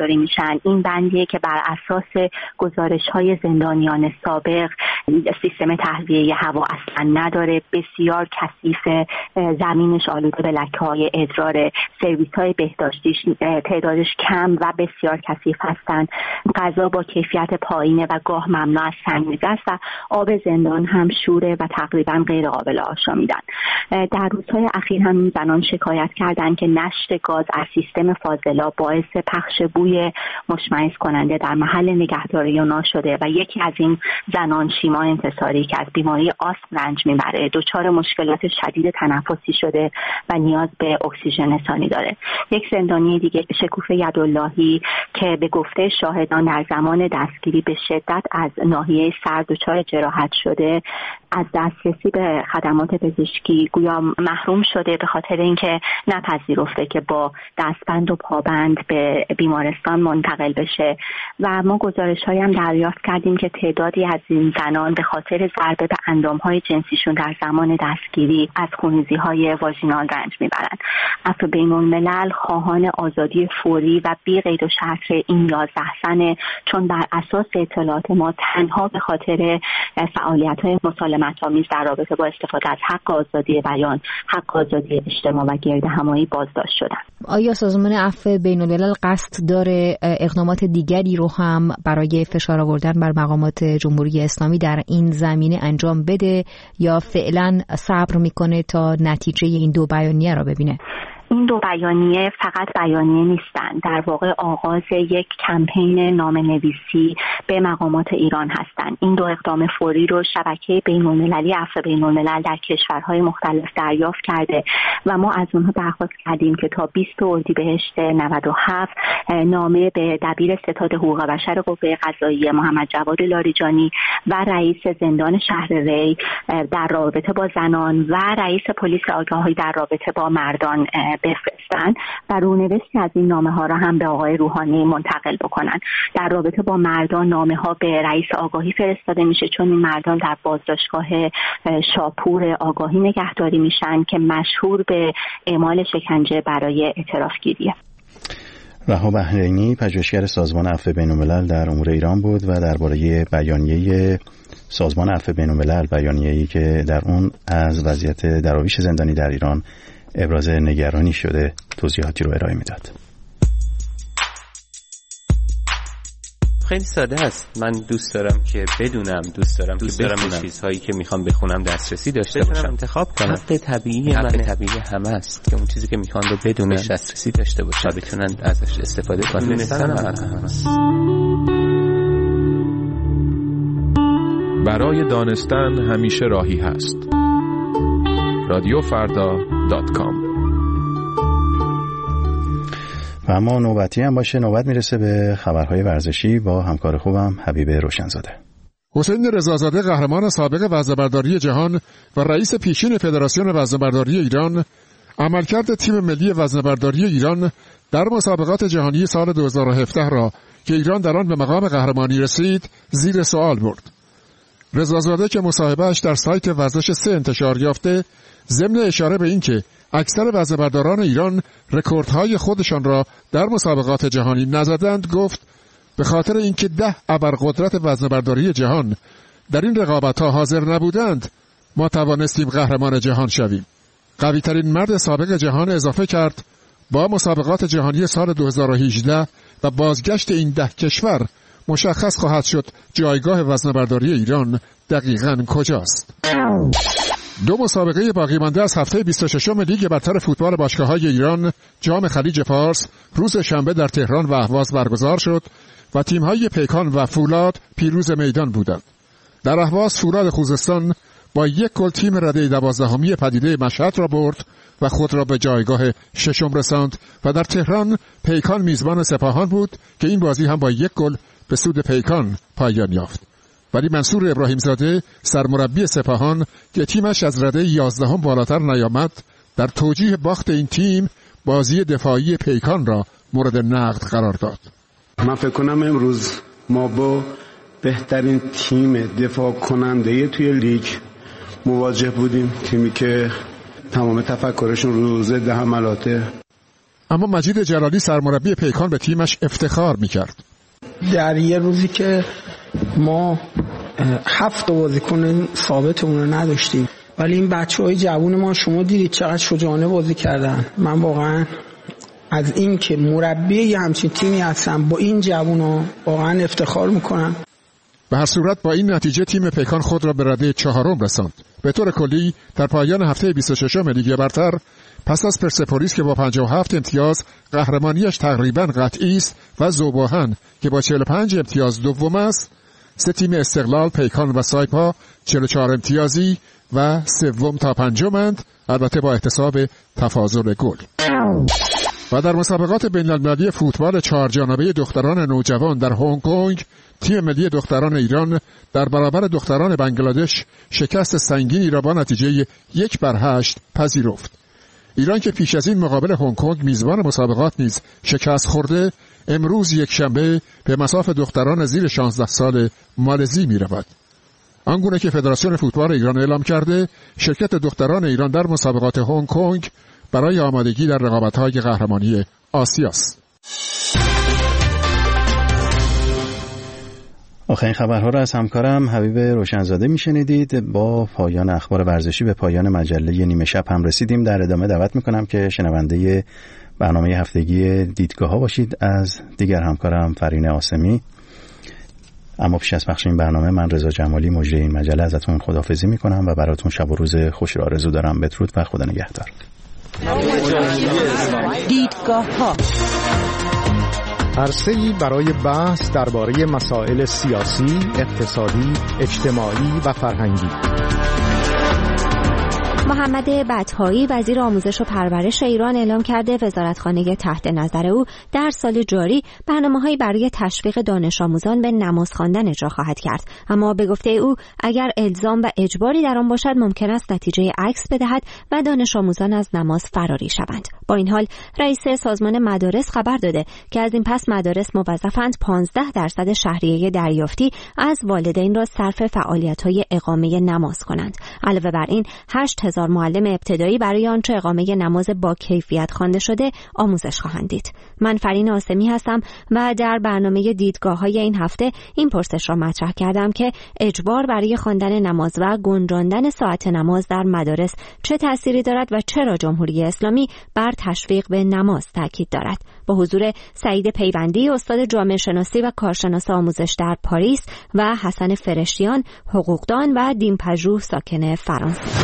نگهداری میشن. این بندیه که بر اساس گزارش‌های زندانیان سابق سیستم تهویه هوا اصلا نداره، بسیار کثیف، زمینش آلوده به لکه‌های ادرار، سرویس‌های بهداشتیش تعدادش کم و بسیار کثیف هستند، غذا با کیفیت پایینه و گاه ممنوع از سنگریزه است و آب زندان هم شوره و تقریبا غیر قابل آشامیدن. در روزهای اخیر هم زنان شکایت کردند که نشت گاز از سیستم فاضلاب باعث پخش بوی مشمئز کننده در محل نگهداری اونا شده و یکی از این زنان، شیما انتصاری، که از بیماری آسم رنج میبره، دچار مشکلات شدید تنفسی شده و نیاز به اکسیژن رسانی داره. یک زندانی دیگه، شکوفه یداللهی، که به گفته شاهدان در زمان دستگیری به شدت از ناحیه سر دچار جراحت شده، از دسترسی به خدمات پزشکی گویا محروم شده به خاطر اینکه نپذیرفته که با دستبند و پابند به بیمارستان منتقل بشه. و ما گزارش‌هایی هم دریافت کردیم که تعدادی از این زنان به خاطر ضربه به اندام‌های جنسیشون در زمان دستگیری از خونریزی‌های واژینال رنج میبرند. عفو بین‌الملل خواهان آزادی فوری و بی قید و شرط این 11 زنه، چون بر اساس اطلاعات ما تنها به خاطر فعالیت‌های مسالمت‌آمیز در رابطه با استفاده از حق آزادی بیان، حق آزادی اجتماع و گردهمایی بازداشت شدن. آیا سازمان عفو بین‌الملل قصد داره اقدامات دیگری رو هم برای فشار آوردن بر مقامات جمهوری اسلامی در این زمینه انجام بده یا فعلا صبر میکنه تا نتیجه این دو بیانیه را ببینه؟ این دو بیانیه فقط بیانیه نیستند، در واقع آغاز یک کمپین نامه‌نویسی به مقامات ایران هستند. این دو اقدام فوری رو شبکه بین‌المللی عفو بین‌الملل در کشورهای مختلف دریافت کرده و ما از اونها درخواست کردیم که تا 20 اردیبهشت 97 نامه به دبیر ستاد حقوق بشر قوه قضاییه محمد جواد لاریجانی و رئیس زندان شهر ری در رابطه با زنان و رئیس پلیس آگاهی در رابطه با مردان بفرستن و رونوشتی از این نامه ها را هم به آقای روحانی منتقل بکنن. در رابطه با مردان نامه ها به رئیس آگاهی فرستاده میشه، چون این مردان در بازداشتگاه شاپور آگاهی نگهداری میشن که مشهور به اعمال شکنجه برای اعتراف گیریه. رها بحرینی، پژوهشگر سازمان عفو بین‌الملل در امور ایران بود و درباره بیانیه سازمان عفو بین‌الملل، بیانیه‌ای که در اون از وضعیت دراویش زندانی در ایران ابراز نگرانی شده، توضیحاتی رو ارائه میداد. خیلی ساده است. من دوست دارم که بدونم، دوست دارم به چیزهایی که میخوام بخونم دسترسی داشته باشم، انتخاب کنم. حق طبیعی همه است که اون چیزی که میخوان رو بدونن، دسترسی داشته باشن و بتونن ازش استفاده کنن. برای دانستن همیشه راهی هست. رادیوفردا.com. و اما نوبتی هم باشه، نوبت میرسه به خبرهای ورزشی با همکار خوبم حبیب روشنزاده. حسین رضازاده، قهرمان سابق وزنه‌برداری جهان و رئیس پیشین فدراسیون وزنه‌برداری ایران، عملکرد تیم ملی وزنه‌برداری ایران در مسابقات جهانی سال 2017 را که ایران در آن به مقام قهرمانی رسید زیر سوال برد. رضازاده که مصاحبه‌اش در سایت ورزش 3 انتشار یافته، ضمن اشاره به اینکه اکثر وزنه‌برداران ایران رکوردهای خودشان را در مسابقات جهانی نزدند، گفت به خاطر اینکه 10 ابرقدرت وزنه‌برداری جهان در این رقابت‌ها حاضر نبودند، ما توانستیم قهرمان جهان شویم. قوی‌ترین مرد سابق جهان اضافه کرد با مسابقات جهانی سال 2018 و بازگشت این 10 کشور مشخص خواهد شد جایگاه وزنه‌برداری ایران دقیقاً کجاست. 2 مسابقه باقی مانده از هفته 26 لیگ برتر فوتبال باشگاه‌های ایران، جام خلیج فارس، روز شنبه در تهران و اهواز برگزار شد و تیم‌های پیکان و فولاد پیروز میدان بودند. در اهواز فولاد خوزستان با 1 گل تیم رده 12 پدیده مشهد را برد و خود را به جایگاه 6 رساند و در تهران پیکان میزبان سپاهان بود که این بازی هم با 1 گل به سود پیکان پایان یافت. ولی منصور ابراهیمزاده، سرمربی سپاهان که تیمش از رده 11 بالاتر نیامد، در توجیه باخت این تیم بازی دفاعی پیکان را مورد نقد قرار داد. من فکر کنم امروز ما با بهترین تیم دفاع کننده توی لیگ مواجه بودیم، تیمی که تمام تفکرشون رو ضد حملاته. اما مجید جلالی سرمربی پیکان به تیمش افتخار میکرد. در یه روزی که ما 7 بازیکن ثابتمون رو نداشتیم، ولی این بچه‌های جوون ما شما دیدید چقدر شجاعانه بازی کردن. من واقعا از این که مربی یه همچین تیمی هستم با این جوونا واقعا افتخار میکنم. به هر صورت با این نتیجه تیم پیکان خود را به رده 4 رساند. به طور کلی در پایان هفته 26 لیگ برتر پس از پرسپولیس که با 57 امتیاز قهرمانیش تقریبا قطعی است و ذوباهن که با 45 امتیاز دوم است، 3 تیم استقلال، پیکان و سایپا 44 امتیازی و سوم تا پنجمند، البته با احتساب تفاضل گل. و در مسابقات بین‌المللی فوتبال 4 جانبه دختران نوجوان در هنگ کنگ، تیم ملی دختران ایران در برابر دختران بنگلادش شکست سنگینی را با نتیجه 1-8 پذیرفت. ایران که پیش از این مقابل هنگ کنگ میزبان مسابقات نیز شکست خورده، امروز یکشنبه به مصاف دختران زیر 16 سال مالزی می رود. آنگونه که فدراسیون فوتبال ایران اعلام کرده، شرکت دختران ایران در مسابقات هنگ کنگ برای آمادگی در رقابت‌های قهرمانی آسیاست. آخرین خبرها را از همکارم حبیب روشنزاده میشنیدید. با پایان اخبار ورزشی به پایان مجله نیمه شب هم رسیدیم. در ادامه دعوت میکنم که شنونده برنامه هفتگی دیدگاه ها باشید از دیگر همکارم فرین آسمی. اما پیش از پخش این برنامه من رضا جمالی مجری این مجله ازتون خداحافظی میکنم و براتون شب و روز خوش را آرزو دارم. بدرود و خدا نگهدار. دیدگاه ها، عرصه‌ای برای بحث درباره مسائل سیاسی، اقتصادی، اجتماعی و فرهنگی. محمد بطحایی وزیر آموزش و پرورش ایران اعلام کرده وزارتخانه تحت نظر او در سال جاری برنامه‌هایی برای تشویق دانش آموزان به نماز خواندن اجرا خواهد کرد. اما به گفته او اگر الزام و اجباری در آن باشد ممکن است نتیجه عکس بدهد و دانش آموزان از نماز فراری شوند. با این حال رئیس سازمان مدارس خبر داده که از این پس مدارس موظفند 15% شهریه دریافتی از والدین را صرف فعالیت‌های اقامه نماز کنند. علاوه بر این 8000 معلم ابتدایی برای آنچه اقامه نماز با کیفیت خوانده شده آموزش خواهند دید. من فرین آسمی هستم و در برنامه دیدگاه‌های این هفته این پرسش را مطرح کردم که اجبار برای خواندن نماز و گنجاندن ساعت نماز در مدارس چه تأثیری دارد و چرا جمهوری اسلامی بر تشویق به نماز تاکید دارد. با حضور سعید پیوندی استاد جامعه شناسی و کارشناس آموزش در پاریس و حسن فرشتیان حقوقدان و دین‌پژوه ساکن فرانسه.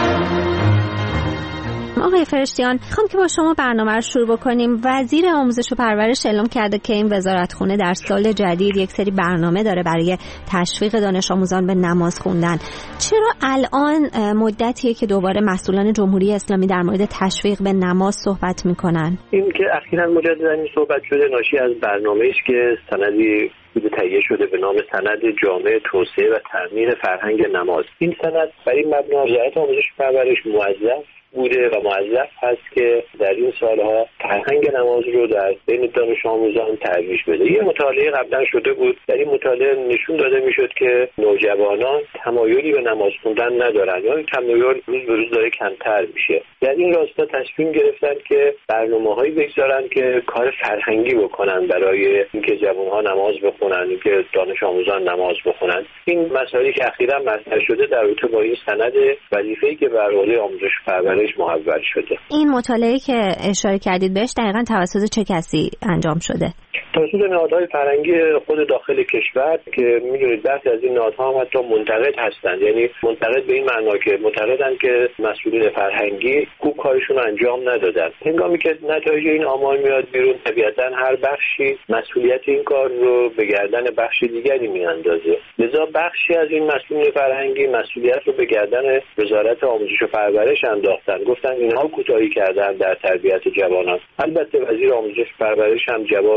آقای فرشتیان، میخوام که با شما برنامه رو شروع بکنیم. وزیر آموزش و پرورش اعلام کرده که این وزارتخونه در سال جدید یک سری برنامه داره برای تشویق دانش آموزان به نماز خوندن. چرا الان مدتیه که دوباره مسئولان جمهوری اسلامی در مورد تشویق به نماز صحبت میکنن؟ این که اخیراً مجدداً صحبت شده ناشی از برنامه‌ای است که سندی تهیه شده به نام سند جامع توسعه و تأمین فرهنگ نماز. این سند برای مبنا وزارت آموزش و پرورش موظف بوده و موظف هست که در این سالها فرهنگ نماز رو در بین دانش آموزان ترویج بده. یه مطالعه قبلا شده بود، در این مطالعه نشون داده میشد که نوجوانان تمایلی به نماز خوندن ندارن یا این تمایل روز به روز داره کمتر میشه. در این راستا تصمیم گرفتن که برنامه‌هایی بگذارن که کار فرهنگی بکنن برای اینکه جوان‌ها نماز بخونن، اینکه دانش آموزان نماز بخونن. این مسائلی که اخیراً مطرح شده در رابطه با این سند وظیفه‌ای که بر عهده آموزش و پرورش محول شده. این مطالعه که اشاره کردید بهش دقیقاً توسط چه کسی انجام شده؟ توسط نهادهای فرهنگی خود داخل کشور که میدونید برخی از این نهادها هم حتی منتقد هستند، یعنی منتقد به این معنا که معتقدند که مسئولین فرهنگی خوب کارشون انجام ندادن. هنگامی که نتایج این آمار میاد بیرون طبیعتاً هر بخشی مسئولیت این کار رو به گردن بخش دیگری میاندازه. لذا بخشی از این مسئولین فرهنگی مسئولیت رو به گردن وزارت آموزش و پرورش انداختن، گفتن اینها کوتاهی کردن در تربیت جوانان. البته وزیر آموزش و پرورش هم جواب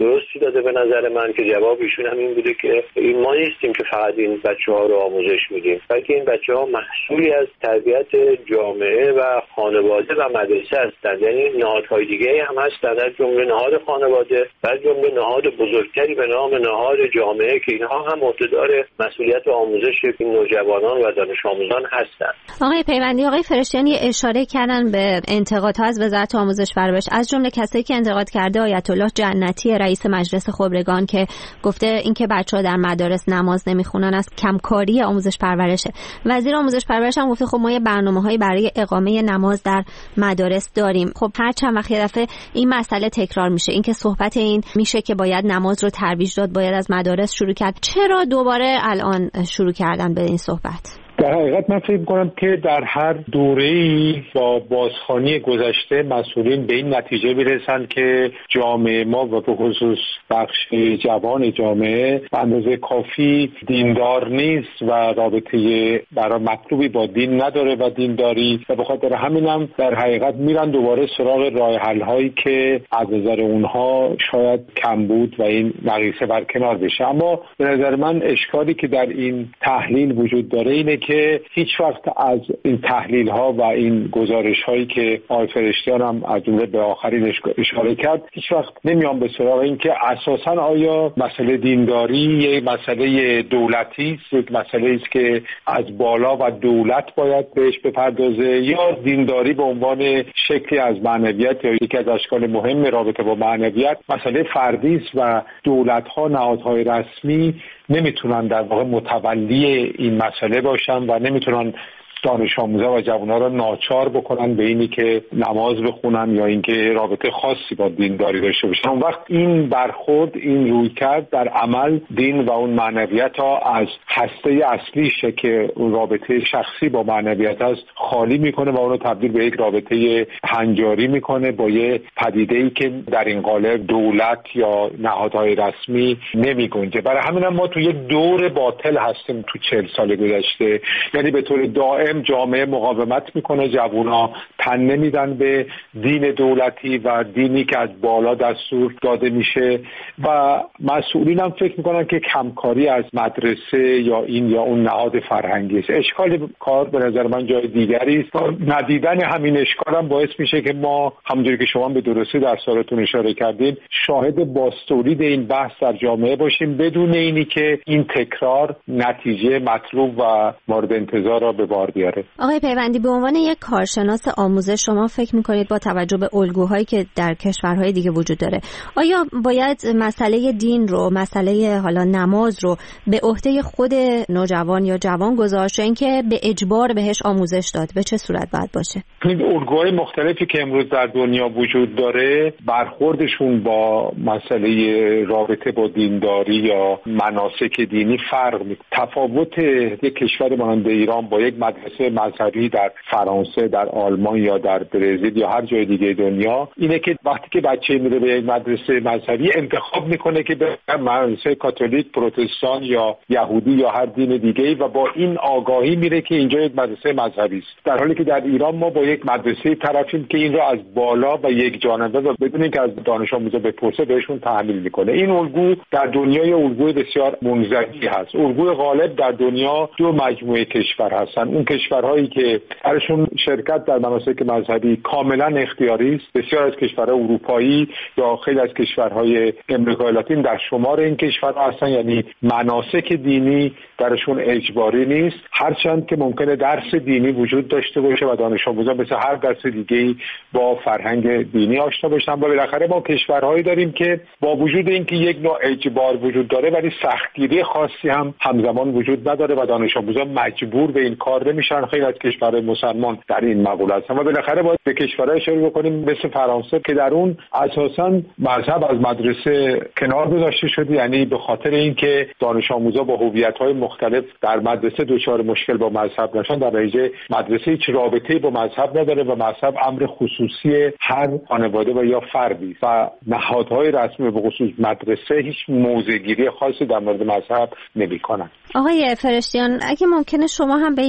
درستی داده به نظر من که جواب ایشون هم این بوده که این ما نیستیم که فقط این بچه‌ها رو آموزش میدیم، بلکه این بچه‌ها محصولی از تربیت جامعه و خانواده و مدرسه هستند. یعنی نهادهای دیگه هم هستند، از جمله نهاد خانواده و از جمله نهاد بزرگتری به نام نهاد جامعه که اینها هم عهدهدار مسئولیت آموزش این نوجوانان و دانش آموزان هستند. آقای پیوندی، آقای فرشتیانی اشاره کردن به انتقادها از وزارت آموزش و پرورش، از جمله کسایی که انتقاد کرده آیت الله جنتی رئیس مجلس خبرگان که گفته اینکه بچه‌ها در مدارس نماز نمیخونن از کمکاری آموزش پرورشه. وزیر آموزش پرورش هم گفته خب ما یه برنامه‌هایی برای اقامه نماز در مدارس داریم. خب هر چند وقت یه دفعه این مسئله تکرار میشه، اینکه صحبت این میشه که باید نماز رو ترویج داد، باید از مدارس شروع کرد. چرا دوباره الان شروع کردن به این صحبت؟ در حقیقت من فکر می‌کنم که در هر دوره‌ای با بازخوانی گذشته مسئولین به این نتیجه میرسن که جامعه ما و به خصوص بخش جوان جامعه به اندازه کافی دیندار نیست و رابطه برای مطلوبی با دین نداره و دینداری، و به خاطر همینم در حقیقت میرن دوباره سراغ راه حل‌هایی که از نظر اونها شاید کم بود و این نقیصه برکنار بشه. اما به نظر من اشکالی که در این تحلیل وجود داره اینه که هیچ وقت از این تحلیل ها و این گزارش هایی که آقای فرشتیان هم از جمله به آخرین اشاره کرد هیچ وقت نمیان به سراغ این که اساساً آیا مسئله دینداری یک مسئله دولتی است، یک مسئله است که از بالا و دولت باید بهش بپردازه، یا دینداری به عنوان شکلی از معنویت یا یکی از اشکال مهم رابطه با معنویت مسئله فردی است و دولت ها نهادهای رسمی نمیتونن در واقع متولی این مسئله باشن و نمیتونن دانش آموزا و جوانان را ناچار بکنن به اینی که نماز بخونن یا اینکه رابطه خاصی با دینداری داشته باشن. اون وقت این برخورد، این رویکرد در عمل دین و اون معنویت ها از هسته اصلیشه که رابطه شخصی با معنویت است خالی میکنه و اون رو تبدیل به یک رابطه هنجاری میکنه با یه پدیده‌ای که در این قالب دولت یا نهادهای رسمی نمیگنجه. برای همین ما تو یک دور باطل هستیم تو 40 سال گذشته، یعنی به طور دائم جامعه مقاومت میکنه، جوونا تن نمیدن به دین دولتی و دینی که از بالا دستور داده میشه و مسئولین هم فکر میکنن که کمکاری از مدرسه یا این یا اون نهاد فرهنگی است. اشکال کار به نظر من جای دیگری است. ندیدن همین اشکال هم باعث میشه که ما همونجوری که شما به درستی در سالتون اشاره کردین شاهد بازتولید این بحث در جامعه باشیم بدون اینی که این تکرار نتیجه مطلوب و مورد انتظار را به بار بیاره. آقای پیوندی، به عنوان یک کارشناس آموزش شما فکر میکنید با توجه به الگوهایی که در کشورهای دیگه وجود داره آیا باید مسئله دین رو، مسئله حالا نماز رو به عهده خود نوجوان یا جوان گذاشت یا اینکه به اجبار بهش آموزش داد؟ به چه صورت باید باشه؟ الگوهای مختلفی که امروز در دنیا وجود داره برخوردشون با مسئله رابطه با دینداری یا مناسک دینی فرق میکنه. تفاوت یک کشور مانند ایران با یک مدرسه مذهبی در فرانسه، در آلمان یا در برزیل یا هر جای دیگه دنیا اینه که وقتی که بچه میره به یک مدرسه مذهبی انتخاب میکنه که به مدرسه کاتولیک، پروتستان یا یهودی یا هر دین دیگه و با این آگاهی میره که اینجا یک مدرسه مذهبی است. در حالی که در ایران ما با یک مدرسه طرفیم که این رو از بالا و یک جانبه و بدون اینکه از دانش آموزا بپرسه بهشون تحمیل میکنه. این الگو در دنیای الگوی بسیار منزوی هست. الگوی غالب در دنیا دو مجموعه کشور هستن. اون کشورهایی که درشون شرکت در مناسک مذهبی کاملا اختیاری است، بسیار از کشورهای اروپایی یا خیلی از کشورهای امریکای لاتین در شمار این کشورها هستن، یعنی مناسک دینی درشون اجباری نیست، هرچند که ممکنه درس دینی وجود داشته باشه و دانش آموزان مثل هر درس دیگه‌ای با فرهنگ دینی آشنا باشن. و بالاخره ما کشورهایی داریم که با وجود اینکه یک نوع اجبار وجود داره ولی سختگیری خاصی هم همزمان وجود نداره و دانش آموزان مجبور به این کار نمیشن. خیلی از کشورهای مسلمان در این مقوله هستن و بالاخره باید به کشورهای اشاره بکنیم مثل فرانسه که در اون اساساً مذهب از مدرسه کنار گذاشته شده، یعنی به خاطر اینکه دانش آموزا با هویت‌های مختلف در مدرسه دچار مشکل با مذهب نشن. در نتیجه مدرسه هیچ رابطه‌ای با مذهب نداره و مذهب امر خصوصی هر خانواده و یا فردی و نهادهای رسمی به خصوص مدرسه هیچ موضع‌گیری خاصی در مورد مذهب نمی‌کنن. آقای فرشتیان، اگه ممکنه شما هم به این سوال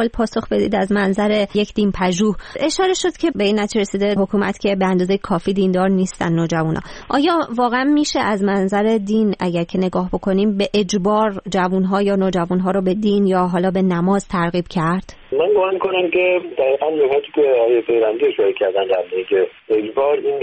پاسخ بدید از منظر یک دین پژوه. اشاره شد که به این نتیجه رسیده حکومت که به اندازه کافی دیندار نیستن نوجوانا. آیا واقعا میشه از منظر دین اگر که نگاه بکنیم به اجبار جوانها یا نوجوانها رو به دین یا حالا به نماز ترغیب کرد؟ من گمان کنم که دقیقاً نکاتی که آقای پیوندی اشاره کردن در مورد اجبار، این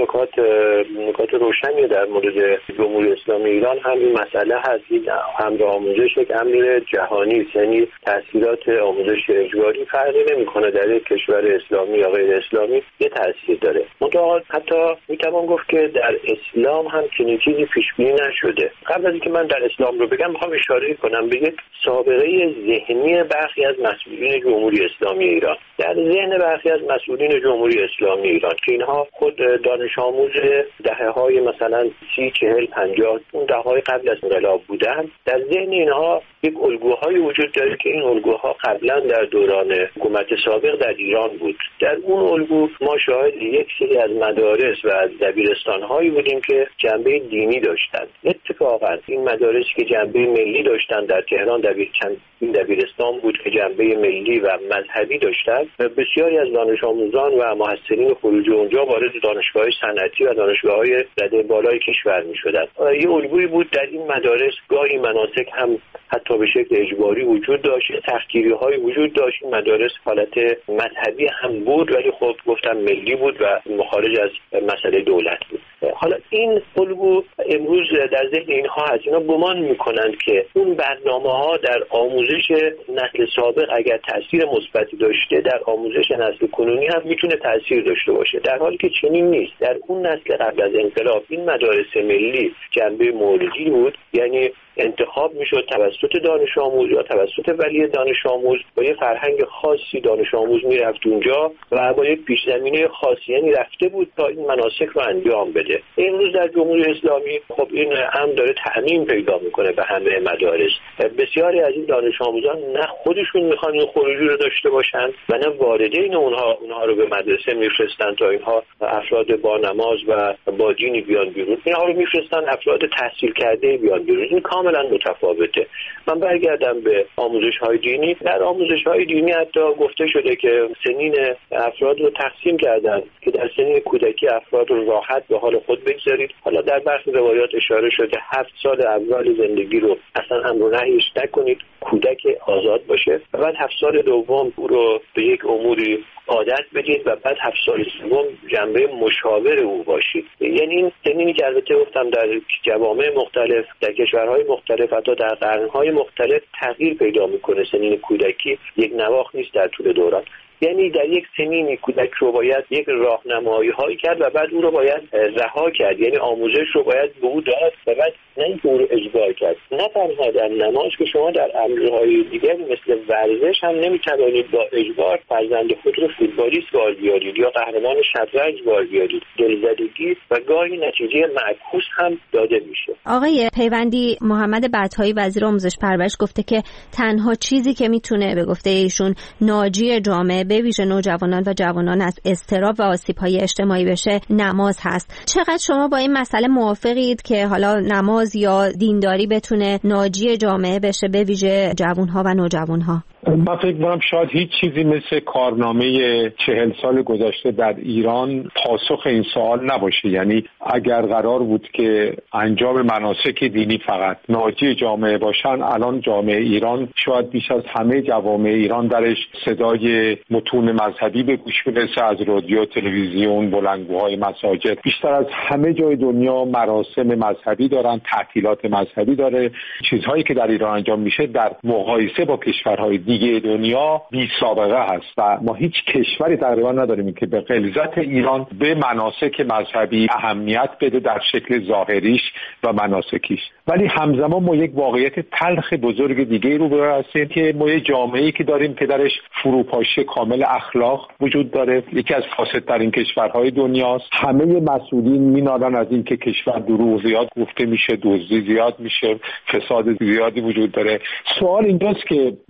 نکات روشنی در مورد جمهوری اسلامی ایران هم این مسئله هست. این امر آموزش یک امر جهانی است، یعنی تاثیرات آموزش اجباری فرقی نمی‌کنه در یک کشور اسلامی یا غیر اسلامی یه تاثیر داره. منتها حتی میتوان گفت که در اسلام هم چنین چیزی پیش بینی نشده. قبل از اینکه من در اسلام رو بگم می‌خوام اشاره کنم به یک سابقه ذهنی برخی از مسئولین جمهوری اسلامی ایران. در ذهن برخی از مسئولین جمهوری اسلامی ایران که اینها خود دانش آموز دهه‌های مثلا 30 40 50 اون دهه‌های قبل از انقلاب بودن، در ذهن اینها یک الگوهای وجود داره که این الگوها قبلا در دوران حکومت سابق در ایران بود. در اون الگو ما شاهد یک سری از مدارس و از دبیرستان‌هایی بودیم که جنبه دینی داشتند. اتفاقا این مدارسی که جنبه ملی داشتند در تهران این دبیرستان بود که جنبه ملی و مذهبی داشتند. بسیاری از دانش آموزان و محصلین خروجی اونجا وارد دانشگاه‌های صنعتی و دانشگاه‌های رده بالای کشور می‌شدند. یه الگویی بود در این مدارس، گاهی مناسک هم حتی به شکل اجباری وجود داشت، تحقیری‌های وجود داشت. این مدارس حالت مذهبی هم بود ولی خب گفتم ملی بود و مخارج از مسئله دولت بود. حالا این الگو امروز در ذهن اینها هست. اینا گمان می‌کنند که اون برنامه‌ها در آموزش نسل سابق اگر تاثیر مثبتی داشته، در آموزش نسل کنونی هم میتونه تاثیر داشته باشه، در حالی که چنین نیست. در اون نسل قبل از انقلاب این مدارس ملی جنبه موردی بود، یعنی انتخاب میشد توسط دانش آموز یا توسط ولی دانش آموز، با یه فرهنگ خاصی دانش آموز میرفت اونجا و با یه پیش زمینه خاصی، یعنی رفته بود تا این مناسک رو انجام بده. امروز در جمهوری اسلامی خب این هم داره تعمیم پیدا میکنه به همه مدارس. بسیاری از این دانش آموزان نه خودشون میخوان این خروجی رو داشته باشن و نه والدین اونها رو به مدرسه میفرستن تا اینها افراد با نماز و با دینی بیان بیرون. اینها رو میفرستن افراد تحصیل کرده بیان بیرون. این کاملا متفاوته. من برگردم به آموزش‌های دینی. در آموزش‌های دینی حتی گفته شده که سنین افراد رو تقسیم کردن که در سنین کودکی افراد رو راحت به حال خود بگذارید. حالا در برخی روایات اشاره شده 7 سال اول زندگی رو اصلا امر و نهیش نکنید، کودک آزاد باشه و بعد 7 سال دوم رو به یک اموری عادت بدید و بعد 7 سال سوم جنبه مشاور او باشید. یعنی این سنینی که البته گفتم در جوامع مختلف، در کشورهای مختلف، حتی در قرنهای مختلف تغییر پیدا میکنه. سنین کودکی یک نواخت نیست در طول دوران. یعنی در یک سنینی کودک رو باید یک راهنمایی هایی کرد و بعد او رو باید رها کرد، یعنی آموزش رو باید به او داد و بعد نه اینکه او رو اجبار کرد. نه تنها در نماز که شما در امرهای دیگر مثل ورزش هم نمیتوانید با اجبار فرزند خود رو فوتبالیست بار بیارید یا قهرمان شطرنج بار بیارید. دلزدگی و گاهی نتیجه معکوس هم داده میشه. آقای پیوندی، محمد بعدهایی وزیر آموزش پرورش گفته که تنها چیزی که میتونه به گفته ایشون ناجی جامعه به ویژه نوجوانان و جوانان از اضطراب و آسیب‌های اجتماعی بشه نماز هست. چقدر شما با این مسئله موافقید که حالا نماز یا دینداری بتونه ناجی جامعه بشه به ویژه جوانها و نوجوانها؟ من فکر می‌کنم شاید هیچ چیزی مثل کارنامه 40 سال گذشته در ایران پاسخ این سوال نباشه. یعنی اگر قرار بود که انجام مناسک دینی فقط ناجی جامعه باشن، الان جامعه ایران شاید بیش از همه جوامع ایران درش صدای متون مذهبی به گوش میرسه، از رادیو، تلویزیون، بلندگوهای مساجد. بیشتر از همه جای دنیا مراسم مذهبی دارن، تعطیلات مذهبی داره. چیزهایی که در ایران انجام میشه در مقایسه با کشورهای دیگه دنیا بی سابقه هست و ما هیچ کشوری تقریبا نداریم که به غلظت ایران به مناسک مذهبی اهمیت بده در شکل ظاهریش و مناسکیش. ولی همزمان ما یک واقعیت تلخ بزرگ دیگه رو هستیم که ما یک جامعه‌ای که داریم که درش فروپاشی کامل اخلاق وجود داره. یکی از فاسدترین کشورهای دنیاست. همه مسئولین مینالن از این که کشور دروغ زیاد گفته میشه، دزدی زیاد میشه، فساد زیادی وجود داره. سوال اینجاست که به وزیر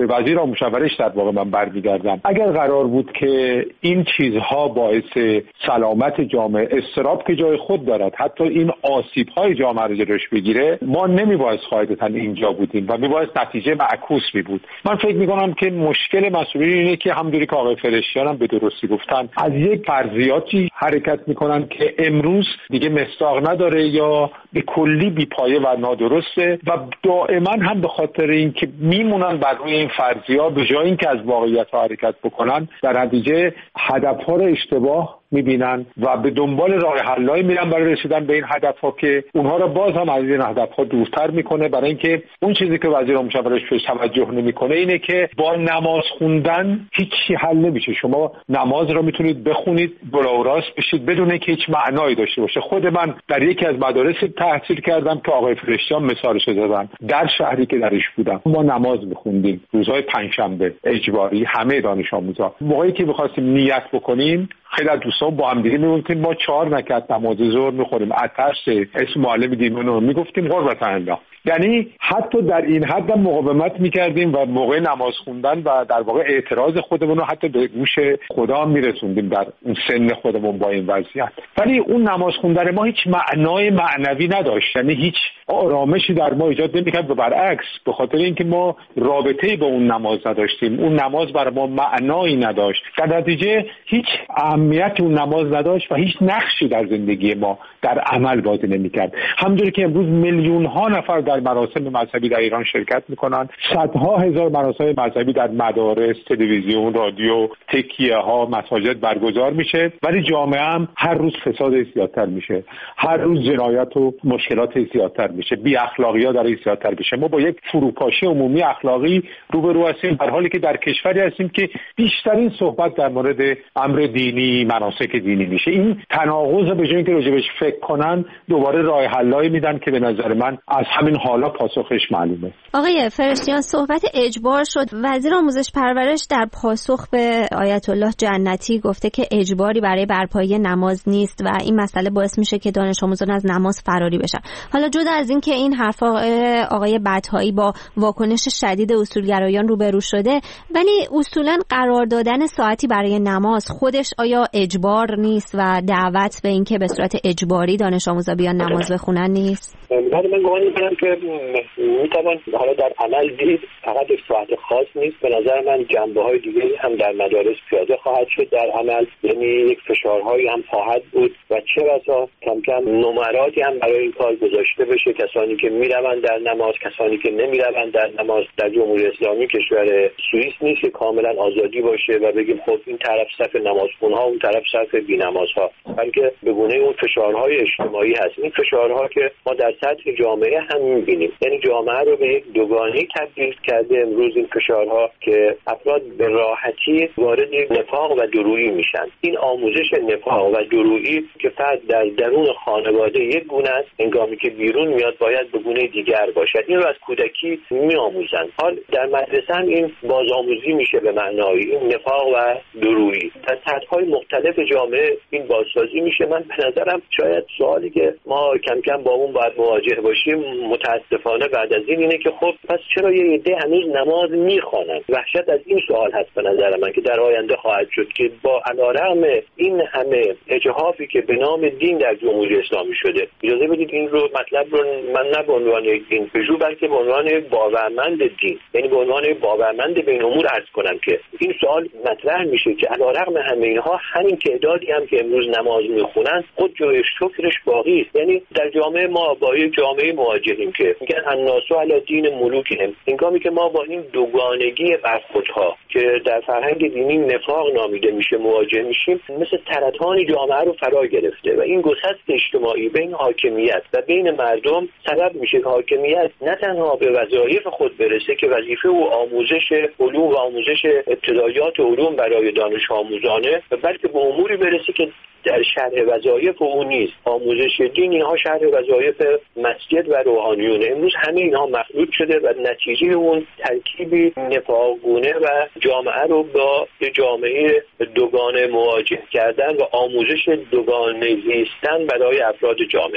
مشاورش در واقع من برمیگردم. اگر قرار بود که این چیزها باعث سلامت جامعه، اضطراب که جای خود دارد، حتی این آسیب‌های جامعه رو جلوش بگیره، ما نمیبایست قاعدتاً اینجا بودیم و میبایست نتیجه معکوس بود. من فکر میکنم که مشکل مسئولین اینه که همونجوری که آقای فرشتیان هم به درستی گفتن، از یک فرضیاتی حرکت میکنن که امروز دیگه مصداق نداره یا به کلی بی‌پایه و نادرسته و دائما هم به خاطر اینکه میمونن بر روی این فرضیات به جای اینکه از واقعیت حرکت بکنن، در نتیجه هدفها رو اشتباه میبینن و به دنبال راه حل‌هایی میرن برای رسیدن به این هدفها که اونها رو باز هم از این هدفها دورتر میکنه. برای اینکه اون چیزی که وزیر مشاورش بهش توجه نمیکنه اینه که با نماز خوندن هیچی حل نمیشه. شما نماز رو میتونید بخونید بالا و راست بشید بدون اینکه هیچ معنایی داشته باشه. خود من در یکی از مدارس تحصیل کردم که آقای فرشتیان مثالش زدن، در شهری که درش بودم ما نماز میخوندیم روزهای پنجشنبه اجباری، همه دانش آموزا. موقعی که می‌خواستیم نیت بکنیم خیلی از دوستان با هم دیگه میگفتیم ما 4 رکعت نماز ظهر میخوریم، آتش اسم معلم دینمون میگفتیم قربت الله. یعنی حتی در این حد هم مقاومت میکردیم و موقع نماز خوندن و در واقع اعتراض خودمون رو حتی به گوش خدا هم میرسوندیم در اون سن خودمون با این وضعیت. ولی اون نماز خوندن ما هیچ معنای معنوی نداشت، یعنی هیچ آرامشی در ما ایجاد نمیکرد و برعکس، به خاطر اینکه ما رابطه‌ای با اون نماز نداشتیم، اون نماز برای ما معنایی نداشت، در نتیجه هیچ اهمیتی اون نماز نداشت و هیچ نقشی در زندگی ما در عمل بازی نمیکرد. همونجوری که امروز میلیون ها نفر در مراسم مذهبی در ایران شرکت میکنن، صدها هزار مراسم مذهبی در مدارس، تلویزیون، رادیو، تکیه ها، مساجد برگزار میشه، ولی جامعه هم هر روز فساد زیادتر میشه، هر روز جنایت و مشکلات زیادتر میشه، بی اخلاقی‌ها در زیادتر میشه. ما با یک فروپاشی عمومی اخلاقی روبرو هستیم، در حالی که در کشوری هستیم که بیشترین صحبت در مورد امر دینی، مناسک دینی میشه. این تناقض به جای اینکه راجبش فکر کنن دوباره راه حلایی میدن که به نظر من از همین حالا پاسخش معلومه. آقای فرشتیان، صحبت اجبار شد. وزیر آموزش پرورش در پاسخ به آیت الله جنتی گفته که اجباری برای برپایی نماز نیست و این مسئله باعث میشه که دانش آموزان از نماز فراری بشن. حالا جدا از این که این حرفا آقای بطحایی با واکنش شدید اصولگرایان روبرو شده، ولی اصولا قرار دادن ساعتی برای نماز خودش آیا اجبار نیست و دعوت به این که به صورت اجباری دانش آموزا بیان نماز بخونن نیست؟ من گمان می‌کنم که میتوان حالا در عمل دید فقط یک ساعت خاص نیست. به نظر من جنبه‌های دیگه هم در مدارس پیاده خواهد شد در عمل، یعنی یک فشارهایی هم خواهد بود و چه بسا کم کم نمراتی هم برای این کار گذاشته بشه. کسانی که میروند در نماز، کسانی که نمیروند در نماز. در جمهوری اسلامی کشور سوئیس نیست که کاملا آزادی باشه و بگیم خب این طرف صف نمازخونها، اون طرف صف بی‌نمازها، بلکه به گونه اون فشارهای اجتماعی هست. این فشارها که ما در سطح جامعه هم می‌بینیم، یعنی جامعه رو به یک دوگانه‌ای تبدیل کرده امروز این فشارها که افراد به راحتی وارد نفاق و درویی میشن. این آموزش نفاق و درویی که فرد در درون خانواده یک گونه است، هنگامی که بیرون میاد باید به گونه دیگر باشد. این رو از کودکی میآموزن. حال در مدرسه هم این بازآموزی میشه به معنای این نفاق و درویی. در سطح‌های مختلف جامعه این بازسازی میشه. من به نظرم شاید سوالی که ما کم کم با اون باید مواجه باشیم متاسفانه بعد از این اینه که خب پس چرا یه عده هنوز نماز میخوانن؟ وحشت از این سوال هست به نظر من که در آینده خواهد شد که با علیرغم این همه اجحافی که به نام دین در جمهوری اسلامی شده، اجازه بدید این رو مطلب رو من نه به عنوان یک دین پژو بلکه به عنوان باورمند دین، یعنی به عنوان باورمند بین امور عرض کنم که این سوال مطرح میشه که علیرغم همه اینها همین تعدادی هم که امروز نماز میخونن خود جای شکرش باقی است. یعنی در جامعه ما با یک جامعه مواجهیم که میگن الناس علی دین ملوکهم. هنگامی که ما با این دوگانگی برخوردها که در فرهنگ دینی نفاق نامیده میشه مواجه میشیم، مثل ترتان جامعه رو فرا گرفته و این گسست اجتماعی بین حاکمیت و بین مردم سبب میشه که حاکمیت نه تنها به وظایف خود برسه که وظیفه او آموزش علوم و آموزش ابتدایات علوم برای دانش آموزانه، بلکه به اموری برسه که در شرح وظایف او نیست. آموزش دین اینها شرح وظایف مسجد و روحانیون. امروز همه اینها مخلوط شده و نتیجه اون ترکیبی نفاقگونه و جامعه رو با جامعه دوگانه مواجه کردن و آموزش دوگانه زیستن برای افراد جامعه هست.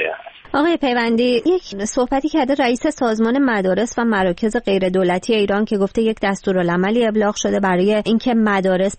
آقای پیوندی، یک صحبتی کرده رئیس سازمان مدارس و مراکز غیر دولتی ایران که گفته یک دستورالعملی ابلاغ شده برای اینکه مدارس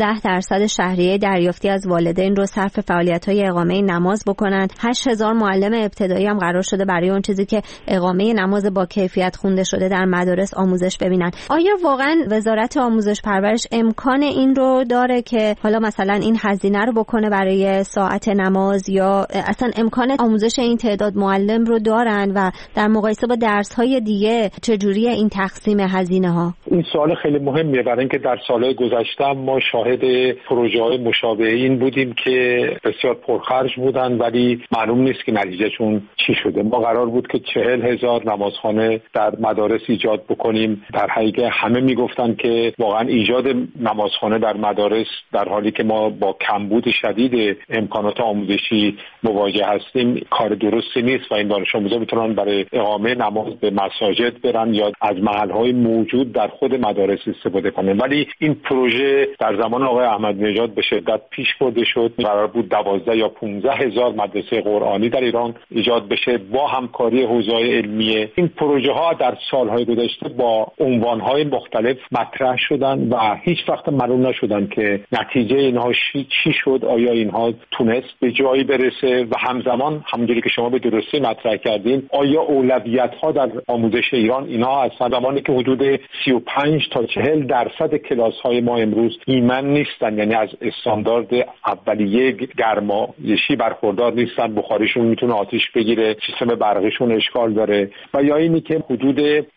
15% شهریه دریافتی از والدین رو صرف فعالیت‌های اقامه نماز بکنند. 8000 معلم ابتدایی هم قرار شده برای اون چیزی که اقامه نماز با کیفیت خونده شده در مدارس آموزش ببینن. آیا واقعا وزارت آموزش پرورش امکان این رو داره که حالا مثلا این هزینه رو بکنه برای ساعت نماز، یا اصلا امکان آموزش این تعداد معلم رو دارن و در مقایسه با درس‌های دیگه چجوریه این تقسیم هزینه‌ها؟ این سوال خیلی مهمیه، برای اینکه در سال‌های گذشته ما شاهد پروژه‌های مشابه این بودیم که بسیار پرخرج بودن ولی معلوم نیست که نتیجهشون چی شده. ما قرار بود که 40,000 نمازخانه در مدارس ایجاد بکنیم. در حقیقت همه میگفتن که واقعا ایجاد نمازخانه در مدارس در حالی که ما با کمبود شدید امکانات آموزشی مواجه هستیم کار درستی نیست و این دانش آموزا میتونن برای اقامه نماز به مساجد برن یا از محل‌های موجود در خود مدارس استفاده کنن. ولی این پروژه در زمان آقای احمدی نژاد به شدت پیش برده شد. قرار بود 12 یا 15,000 مدرسه قرآنی در ایران ایجاد بشه با همکاری حوزه‌های علمیه. این پروژه ها در سالهای گذشته با عنوان‌های مختلف مطرح شدن و هیچ وقت معلوم نشدن که نتیجه اینها چی شد. آیا اینها تونست به جایی برسه و همزمان همونجوری که شما به درستی مطرح کردین آیا اولویت‌ها در آموزش ایران اینها از زمانی که حدود 35 تا 40% کلاس‌های ما امروز ایمن نیستن، یعنی از استاندارد اولیه گرمایشی برخوردار نیستن، بخاریشون میتونه آتش بگیره، سیستم برقیشون اشکال داره، و یا اینی که حدود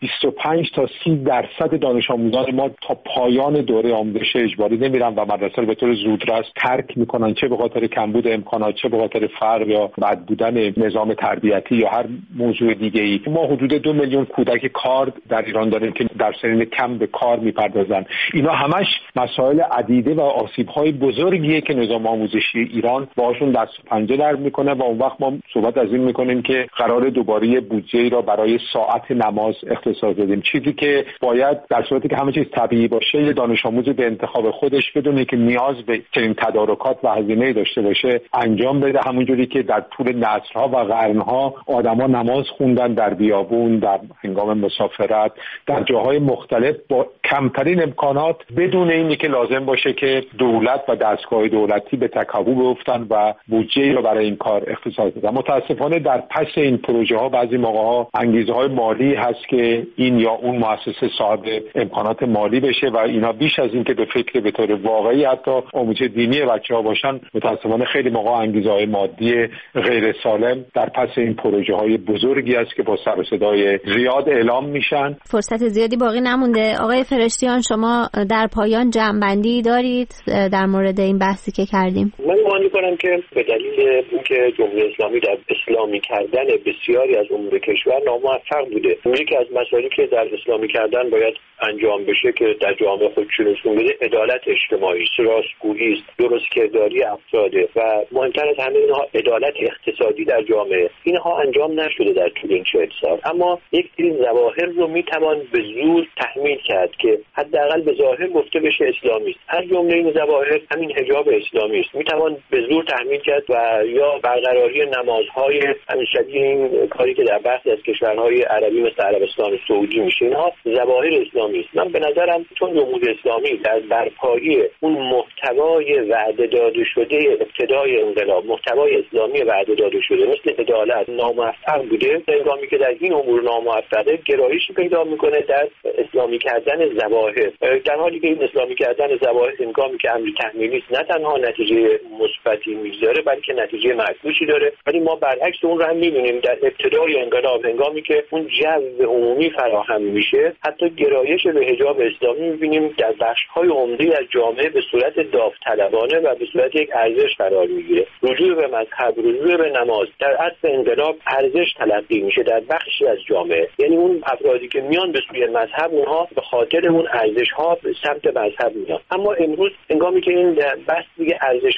25 تا 30% دانش آموزان ما تا پایان دوره آموزش اجباری نمیرن و مدرسه رو به طور زودرس ترک میکنن، چه به خاطر کمبود امکانات، چه به خاطر فقر یا بد بودن نظام تربیتی یا هر موضوع دیگه‌ای. ما حدود 2 میلیون کودک کار در ایران داریم که در سنین کم به کار میپردازن. اینا همش مسائل عدیده و آسیب‌های بزرگیه که نظام آموزشی ایران باهاشون دست و پنجه نرم میکنه و اون وقت ما صحبت از این میکنیم که قرار دوباره بودجه را برای ساعت نماز اختصاص بدیم، چیزی که باید در صورتی که همه چیز طبیعی باشه یه دانش آموز به انتخاب خودش بدونه که نیاز به چنین تدارکات و هزینه‌ای داشته باشه انجام بده، همونجوری که در طول نسل‌ها و قرن‌ها آدم‌ها نماز خوندن در بیابون، در هنگام مسافرت، در جاهای مختلف با کمترین امکانات، بدون اینی که لازم باشه که دولت و دستگاه دولتی به تکاپو بیفتن و بودجه را برای این کار اختصاص بدن. متاسفانه در پس این پروژه ها بعضی موقع‌ها انگیزه‌های مالی هست که این یا اون مؤسسه صاحب امکانات مالی بشه و اینا بیش از این که به فکر به طور واقعی حتی آموزش دینی بچه‌ها باشن، متاسفانه خیلی موقع انگیزه‌های مادی غیر سالم در پس این پروژه های بزرگی است که با سر و صدای زیاد اعلام میشن. فرصت زیادی باقی نمونده. آقای فرشتیان، شما در پایان جمع‌بندی دارید در مورد این بحثی که کردیم؟ من گمان می‌کنم که به دلیل اینکه جمهوری اسلامی در اسلامی کردن بسیاری از امور کشور ناموفق بوده، یکی از مسائلی که در اسلامی کردن باید انجام بشه که در جامعه خودشون نشون بده عدالت اجتماعی، راستگویی است، درستکرداری افراده و مهمتر از همه اینها عدالت اقتصادی در جامعه. اینها انجام نشده در طول این 40 سال، اما یک سری ظواهر رو میتوان به زور تحمیل کرد که حداقل به ظاهر گفته بشه اسلامی است. هر جمله این ظواهر همین حجاب اسلامی است، میتوان به زور تحمیل کرد و یا برقراری نمازهای همین شبیه این کاری که در بعضی از کشورهای عربی مثل عربستان سعودی میشه. اینها ظواهر اسلامی است. من به نظرم چون جمهوری اسلامی در برپایی اون محتوای وعده داده شده ابتدای انقلاب، محتوای اسلامی وعده داده شده مثل عدالت ناموفق بوده، هنگامی که در این امور ناموفقه گرایشی پیدا میکنه در اسلامی کردن ظواهر، در حالی که این اسلامی کردن ظواهر هنگامی که امر تحمیلی است نه تنها نتیجه مثبتی میذاره بلکه نتیجه معکوسی داره. ولی ما برعکس اون رو هم میبینیم در ابتدای انقلاب، هنگامی که اون جو عمومی فراهم میشه، حتی گرایش به حجاب اسلامی میبینیم در بخش‌های عمده از جامعه به صورت داوطلبانه و به صورت یک ارزش قرار میگیره. رجوع به مذهب، رجوع به نماز در اصل انقلاب ارزش تلقی میشه در بخشی از جامعه. یعنی اون افرادی که میان به سوی مذهب اونها به خاطر اون ارزش‌ها به سمت مذهب میان. اما امروز هنگامی که این بحث دیگه ارزش‌ها مطرح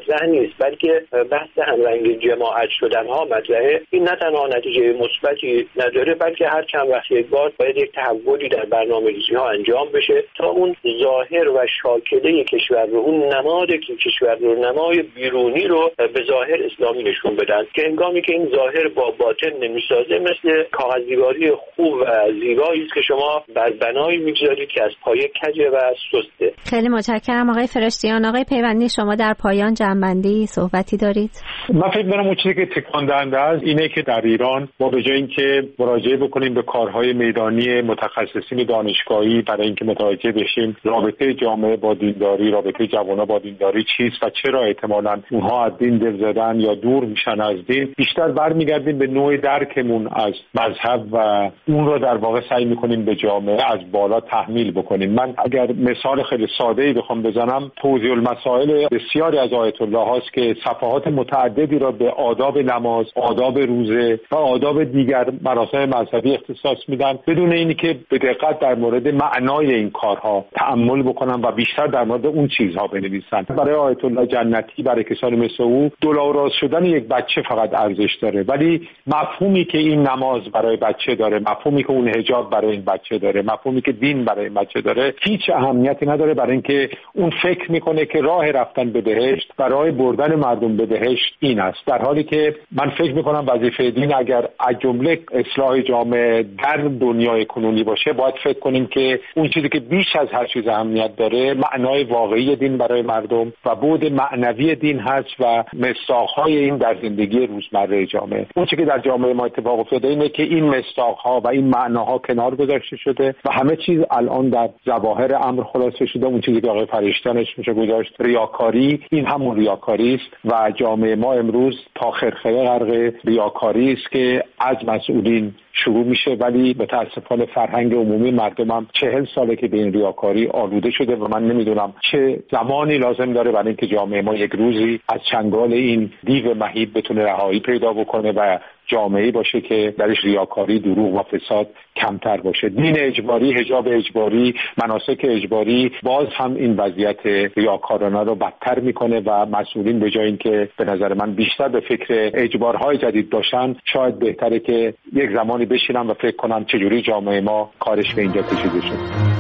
مطرح نیست، بلکه بحث همرنگ جماعت شدن ها مطرحه. این نه تنها نتیجه مثبتی نداره، بلکه هر چند وقت یک بار باید یک تحولی در برنامه‌ریزی ها انجام بشه تا اون ظاهر و شاکله کشور رو، اون نماد که کشور رو، نمای بیرونی رو به ظاهر اسلامی نشون بدن، که هنگامی که این ظاهر با باطن نمیسازه مثل کاغذدیواری خوب و زیبایی است که شما بر بنایی میگذارید که از پایه کجه و سسته. خیلی متشکرم آقای فرشتیان. آقای پیوندی، شما در پایان جنبندی صحبتی دارید؟ من فکر می‌کنم اون چیزی که تکان دهنده است اینه که در ایران ما به جای اینکه مراجعه بکنیم به کارهای میدانی متخصصین دانشگاهی برای اینکه متوجه بشیم رابطه جامعه با دینداری، رابطه جوانان با دینداری چیست و چرا احتمالاً اونها از دین دل زدن یا دور میشن از دین، بیشتر برمیگردیم به نوع درکمون از مذهب و اون رو در واقع سعی می‌کنیم به جامعه از بالا تحمیل بکنیم. من اگر مثال خیلی ساده‌ای بخوام بزنم، توضیح المسائل بسیاری از آیت الله هاست که صفحات متعددی را به آداب نماز، آداب روزه و آداب دیگر مراسم مذهبی اختصاص میدن، بدون اینی که به دقت در مورد معنای این کارها تأمل بکنن و بیشتر در مورد اون چیزها بنویسن. برای آیت الله جنتی، برای کسانی مثل او، دل‌آراز شدن یک بچه فقط ارزش داره، ولی مفهومی که این نماز برای بچه داره، مفهومی که اون حجاب برای این بچه داره، مفهومی که دین برای این بچه داره، هیچ اهمیتی نداره، برای اینکه اون فکر میکنه که راه رفتن به بهشت، برای بردن مردم به بهشت این است. در حالی که من فکر میکنم وظیفه دین اگر از جمله اصلاح جامعه در دنیای کنونی باشه، باید فکر کنیم که اون چیزی که بیش از هر چیز اهمیت داره معنای واقعی دین برای مردم و بعد معنوی دین هست و مصداق‌های این در زندگی روزمره جامعه. اون چیزی که در جامعه ما اتفاق افتاده اینه که این مصداق‌ها و این معناها کنار گذاشته شده و همه چیز الان در ظواهر امر خلاصه شده. اون چیزی که آقای فرشتیانش میشه گذاشت ریاکاری، این همون ریاکاری است و جامعه ما امروز تا خرخره غرق ریاکاری است که از مسئولین شروع میشه، ولی متاسفانه فرهنگ عمومی مردم هم 40 ساله که به این ریاکاری آلوده شده و من نمیدونم چه زمانی لازم داره برای اینکه جامعه ما یک روزی از چنگال این دیو مهیب بتونه رهایی پیدا بکنه و جامعه‌ای باشه که درش ریاکاری، دروغ و فساد کمتر باشه. دین اجباری، حجاب اجباری، مناسک اجباری باز هم این وضعیت ریاکارانه رو بدتر میکنه و مسئولین به جای اینکه به نظر من بیشتر به فکر اجبارهای جدید باشن، شاید بهتره که یک زمانی بشینن و فکر کنن چجوری جامعه ما کارش به اینجا کشیده شد.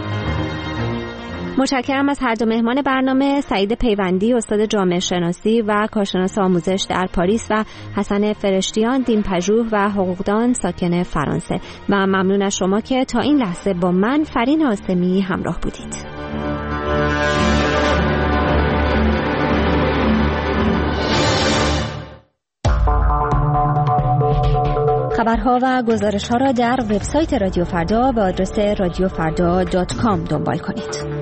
متشکرم از هر دو مهمان برنامه، سعید پیوندی استاد جامعه شناسی و کارشناس آموزش در پاریس و حسن فرشتیان دین‌پژوه و حقوقدان ساکن فرانسه، و ممنون از شما که تا این لحظه با من فرین هاشمی همراه بودید. خبرها و گزارش‌ها را در وبسایت رادیو فردا به آدرس radiofarda.com دنبال کنید.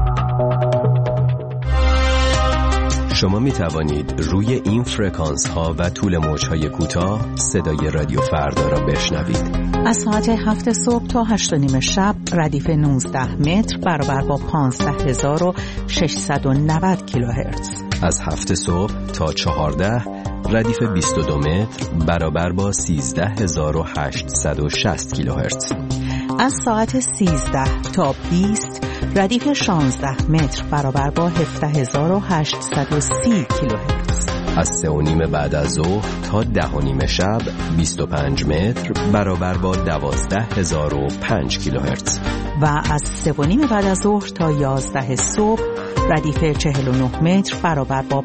شما می توانید روی این فرکانس ها و طول موج های کوتاه صدای رادیو فردا را بشنوید. از ساعت 7 صبح تا 8:30 شب ردیف 19 متر برابر با 15690 کیلوهرتز. از 7 صبح تا 14 ردیف 22 متر برابر با 13860 کیلوهرتز. از ساعت 13 تا 20 ردیف 16 متر برابر با 17830 کیلوهرتز. از 3:30 بعد از ظهر تا 10:30 شب 25 متر برابر با 12005 کیلوهرتز. و از 3:30 بعد از ظهر تا 11 صبح ردیف 49 متر برابر با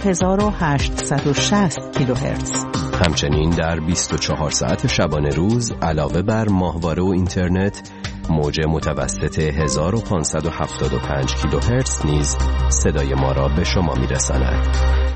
5860 کیلوهرتز. همچنین در 24 ساعت شبانه روز علاوه بر ماهواره و اینترنت، موج متوسط 1575 کیلوهرتز نیز صدای ما را به شما می‌رساند.